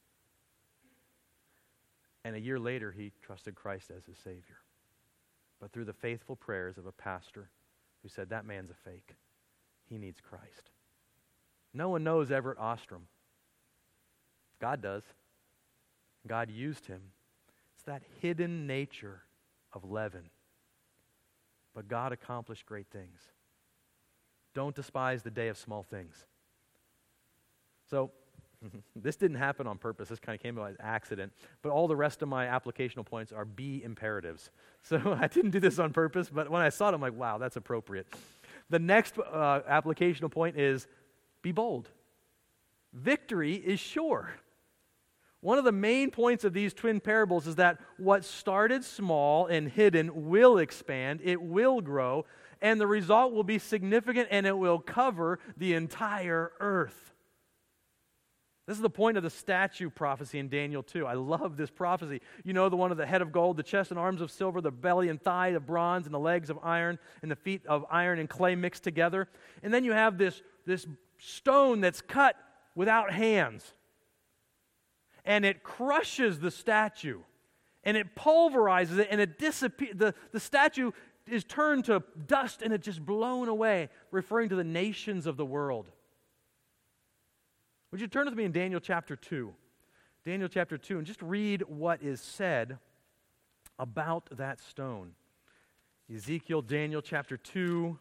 And a year later, he trusted Christ as his Savior. But through the faithful prayers of a pastor who said, that man's a fake. He needs Christ. No one knows Everett Ostrom. God does. God used him. It's that hidden nature of leaven. But God accomplished great things. Don't despise the day of small things. So, this didn't happen on purpose. This kind of came about as accident. But all the rest of my applicational points are be imperatives. So I didn't do this on purpose, but when I saw it, I'm like, wow, that's appropriate. The next applicational point is be bold. Victory is sure. One of the main points of these twin parables is that what started small and hidden will expand, it will grow, and the result will be significant and it will cover the entire earth. This is the point of the statue prophecy in Daniel 2. I love this prophecy. You know, the one of the head of gold, the chest and arms of silver, the belly and thigh of bronze, and the legs of iron, and the feet of iron and clay mixed together. And then you have this stone that's cut without hands. And it crushes the statue, and it pulverizes it, and it disappears. The statue is turned to dust, and it's just blown away, referring to the nations of the world. Would you turn with me in Daniel chapter 2? Daniel chapter 2, and just read what is said about that stone. Ezekiel, Daniel chapter 2,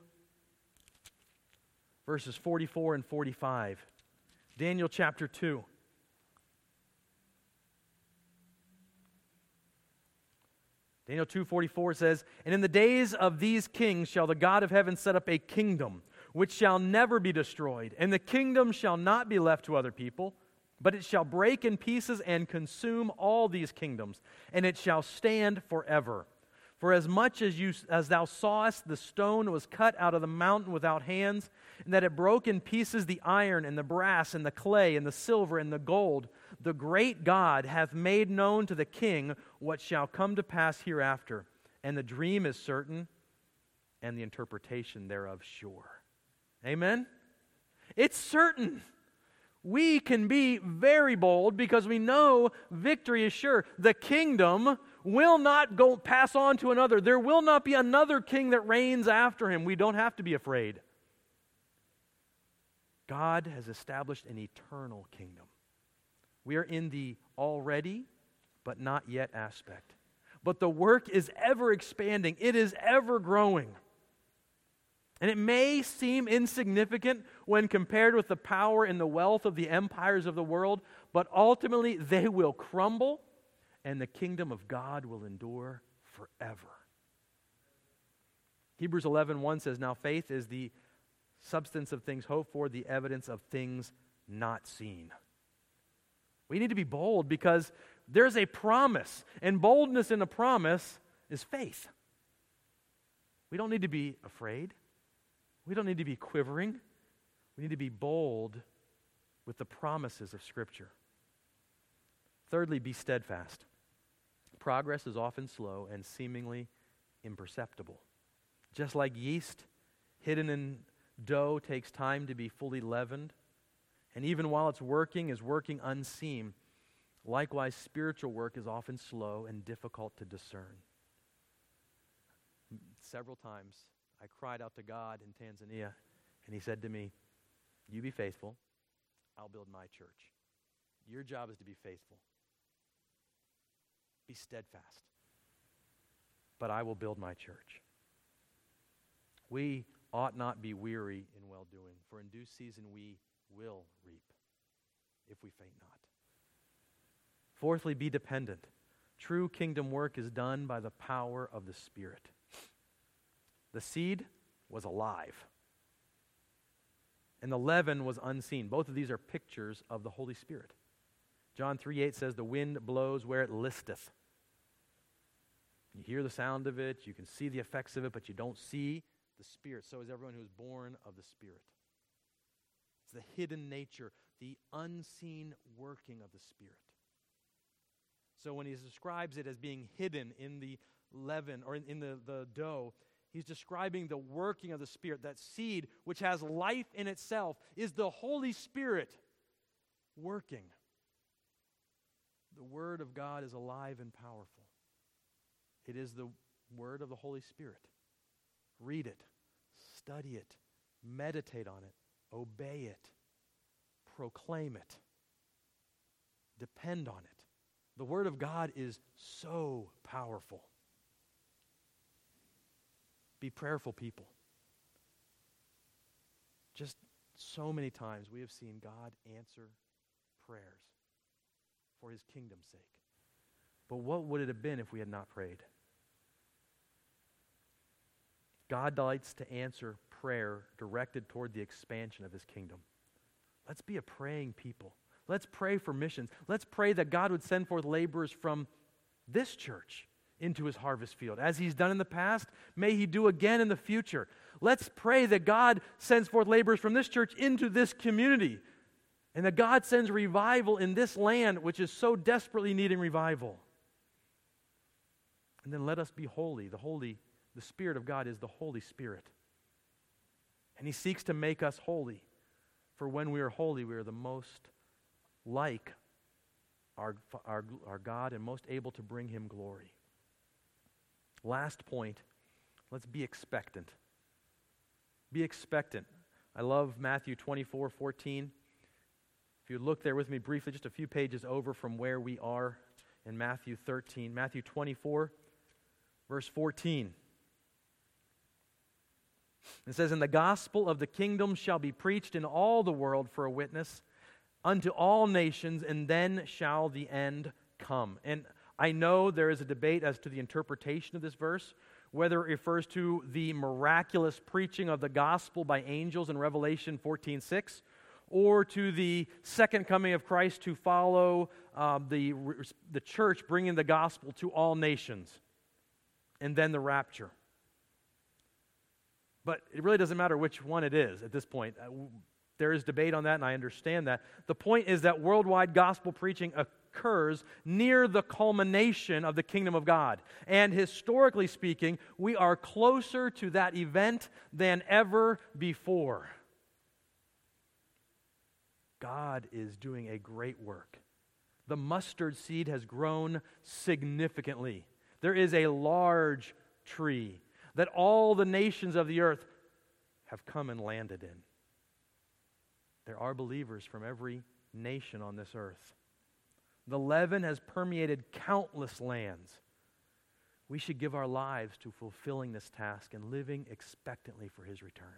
verses 44 and 45. Daniel chapter 2. Daniel 2:44 says, "And in the days of these kings shall the God of heaven set up a kingdom, which shall never be destroyed. And the kingdom shall not be left to other people, but it shall break in pieces and consume all these kingdoms, and it shall stand forever. For as much as thou sawest the stone was cut out of the mountain without hands, and that it broke in pieces the iron and the brass and the clay and the silver and the gold, the great God hath made known to the king what shall come to pass hereafter. And the dream is certain, and the interpretation thereof sure." Amen? It's certain. we can be very bold because we know victory is sure. The kingdom will not pass on to another. There will not be another king that reigns after him. We don't have to be afraid. God has established an eternal kingdom. We are in the already but not yet aspect. But the work is ever expanding. It is ever growing. And it may seem insignificant when compared with the power and the wealth of the empires of the world, but ultimately they will crumble and the kingdom of God will endure forever. Hebrews 11:1 says, "Now faith is the substance of things hoped for, the evidence of things not seen." We need to be bold because there's a promise, and boldness in a promise is faith. We don't need to be afraid. We don't need to be quivering. We need to be bold with the promises of Scripture. Thirdly, be steadfast. Progress is often slow and seemingly imperceptible. Just like yeast hidden in dough takes time to be fully leavened, and even while it's working, is working unseen, likewise, spiritual work is often slow and difficult to discern. Several times, I cried out to God in Tanzania, and He said to me, "You be faithful, I'll build my church. Your job is to be faithful. Be steadfast, but I will build my church." We ought not be weary in well-doing, for in due season we will reap, if we faint not. Fourthly, be dependent. True kingdom work is done by the power of the Spirit. The seed was alive, and the leaven was unseen. Both of these are pictures of the Holy Spirit. John 3:8 says, "The wind blows where it listeth." You hear the sound of it, you can see the effects of it, but you don't see the Spirit. So is everyone who is born of the Spirit. It's the hidden nature, the unseen working of the Spirit. So when he describes it as being hidden in the leaven or in the dough, he's describing the working of the Spirit. That seed, which has life in itself, is the Holy Spirit working. The Word of God is alive and powerful. It is the Word of the Holy Spirit. Read it, study it, meditate on it, obey it, proclaim it, depend on it. The Word of God is so powerful. Be prayerful people. Just so many times we have seen God answer prayers for His kingdom's sake. But what would it have been if we had not prayed? God delights to answer prayer directed toward the expansion of His kingdom. Let's be a praying people. Let's pray for missions. Let's pray that God would send forth laborers from this church into His harvest field. As He's done in the past, may He do again in the future. Let's pray that God sends forth laborers from this church into this community, and that God sends revival in this land, which is so desperately needing revival. And then let us be holy. The Spirit of God is the Holy Spirit. And He seeks to make us holy. For when we are holy, we are the most like our God and most able to bring Him glory. Last point, let's be expectant. Be expectant. I love Matthew 24:14. If you look there with me briefly, just a few pages over from where we are in Matthew 13. Matthew 24, verse 14. It says, "And the gospel of the kingdom shall be preached in all the world for a witness unto all nations, and then shall the end come." And I know there is a debate as to the interpretation of this verse, whether it refers to the miraculous preaching of the gospel by angels in Revelation 14:6, or to the second coming of Christ to follow the church bringing the gospel to all nations, and then the rapture. But it really doesn't matter which one it is at this point. There is debate on that, and I understand that. The point is that worldwide gospel preaching occurs near the culmination of the kingdom of God. And historically speaking, we are closer to that event than ever before. God is doing a great work. The mustard seed has grown significantly. There is a large tree that all the nations of the earth have come and landed in. There are believers from every nation on this earth. The leaven has permeated countless lands. We should give our lives to fulfilling this task and living expectantly for His return.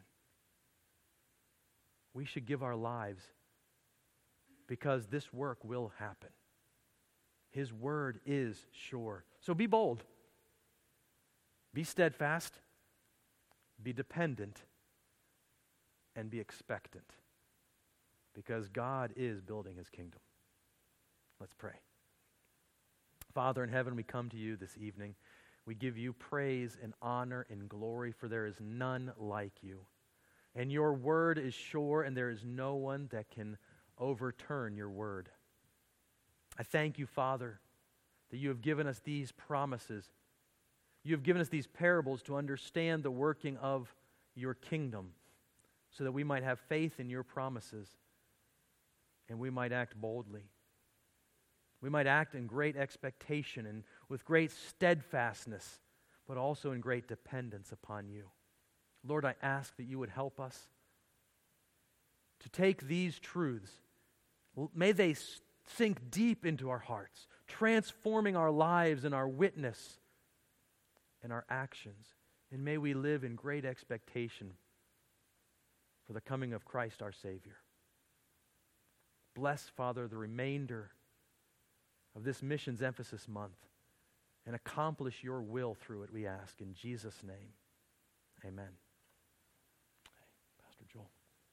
We should give our lives because this work will happen. His word is sure. So be bold. Be steadfast. Be dependent. And be expectant. Because God is building His kingdom. Let's pray. Father in heaven, we come to You this evening. We give You praise and honor and glory, for there is none like You. And Your word is sure, and there is no one that can overturn Your word. I thank You, Father, that You have given us these promises. You have given us these parables to understand the working of Your kingdom, so that we might have faith in Your promises, and we might act boldly. We might act in great expectation and with great steadfastness, but also in great dependence upon You. Lord, I ask that You would help us to take these truths. May they sink deep into our hearts, transforming our lives and our witness and our actions. And may we live in great expectation for the coming of Christ our Savior. Bless, Father, the remainder of this Missions Emphasis Month and accomplish Your will through it, we ask in Jesus' name. Amen. Hey, Pastor Joel.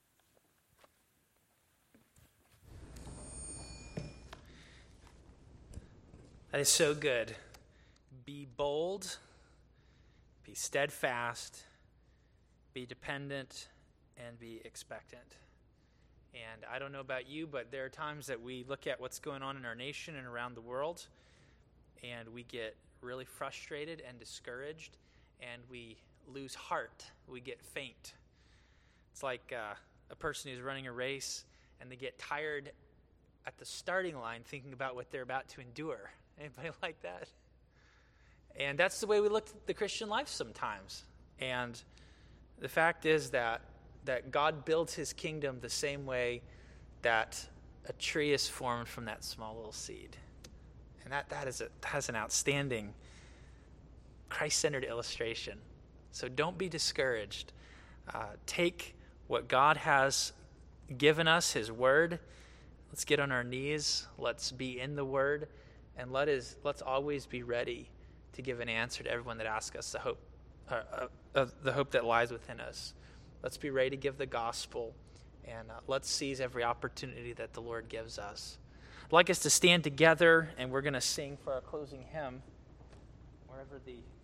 That is so good. Be bold, be steadfast, be dependent, and be expectant. And I don't know about you, but there are times that we look at what's going on in our nation and around the world, and we get really frustrated and discouraged, and we lose heart. We get faint. It's like a person who's running a race, and they get tired at the starting line thinking about what they're about to endure. Anybody like that? And that's the way we look at the Christian life sometimes. And the fact is that God builds His kingdom the same way that a tree is formed from that small little seed. And that has an outstanding Christ-centered illustration. So don't be discouraged. Take what God has given us, His word. Let's get on our knees. Let's be in the word. And let's always be ready to give an answer to everyone that asks us the hope that lies within us. Let's be ready to give the gospel, and let's seize every opportunity that the Lord gives us. I'd like us to stand together, and we're going to sing for our closing hymn, wherever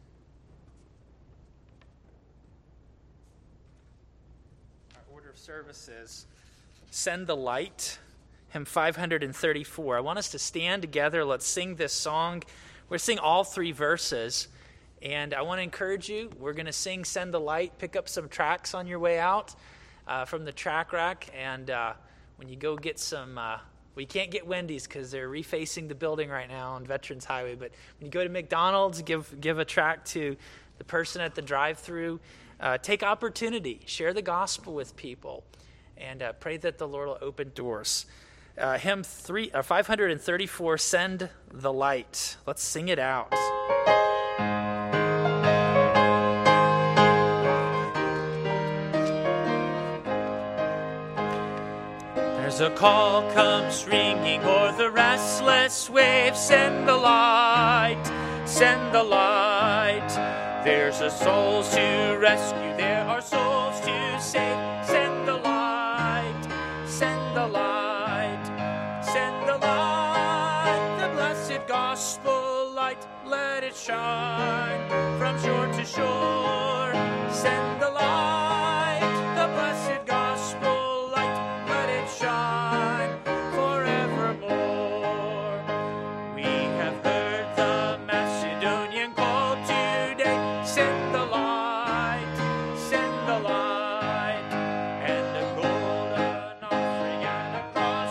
our order of service is. Send the Light, hymn 534. I want us to stand together. Let's sing this song. We're going to sing all three verses. And I want to encourage you, we're going to sing Send the Light. Pick up some tracks on your way out from the track rack. And when you go get some, well, you can't get Wendy's because they're refacing the building right now on Veterans Highway. But when you go to McDonald's, give a track to the person at the drive-thru. Take opportunity. Share the gospel with people. And pray that the Lord will open doors. Hymn 534, Send the Light. Let's sing it out. There's a call comes ringing o'er the restless waves. Send the light, send the light. There's a souls to rescue, there are souls to save. Send the light, send the light, send the light. The blessed gospel light, let it shine from shore to shore. Send the light, the blessed gospel light, let it shine forevermore. We have heard the Macedonian call today. Send the light, send the light, and a golden offering and a cross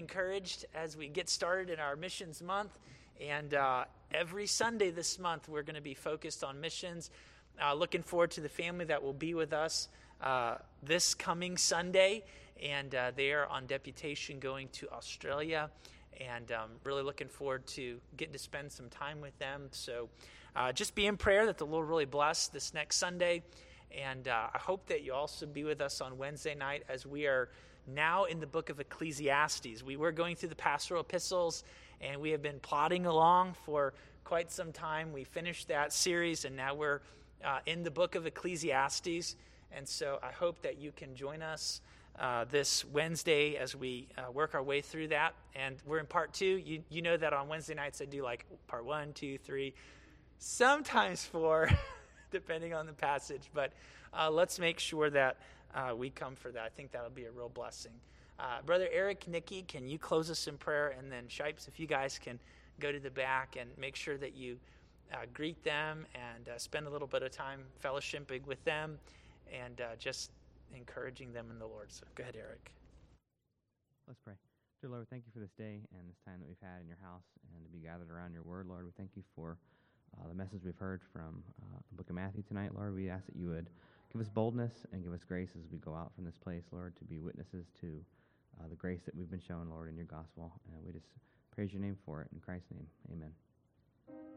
encouraged as we get started in our missions month. And every Sunday this month, we're going to be focused on missions. Looking forward to the family that will be with us this coming Sunday. And they are on deputation going to Australia. And really looking forward to getting to spend some time with them. So just be in prayer that the Lord really bless this next Sunday. And I hope that you also be with us on Wednesday night as we are now in the book of Ecclesiastes. We were going through the pastoral epistles, and we have been plodding along for quite some time. We finished that series, and now we're in the book of Ecclesiastes. And so I hope that you can join us this Wednesday as we work our way through that. And we're in part 2. You know that on Wednesday nights I do like part 1, 2, 3, sometimes 4, depending on the passage. But let's make sure that we come for that. I think that'll be a real blessing. Brother Eric, Nikki, can you close us in prayer? And then Shipes, if you guys can go to the back and make sure that you greet them and spend a little bit of time fellowshipping with them and just encouraging them in the Lord. So go ahead, Eric. Let's pray. Dear Lord, thank you for this day and this time that we've had in your house and to be gathered around your word, Lord. We thank you for the message we've heard from the book of Matthew tonight, Lord. We ask that you would give us boldness and give us grace as we go out from this place, Lord, to be witnesses to the grace that we've been shown, Lord, in your gospel. And we just praise your name for it. In Christ's name, amen.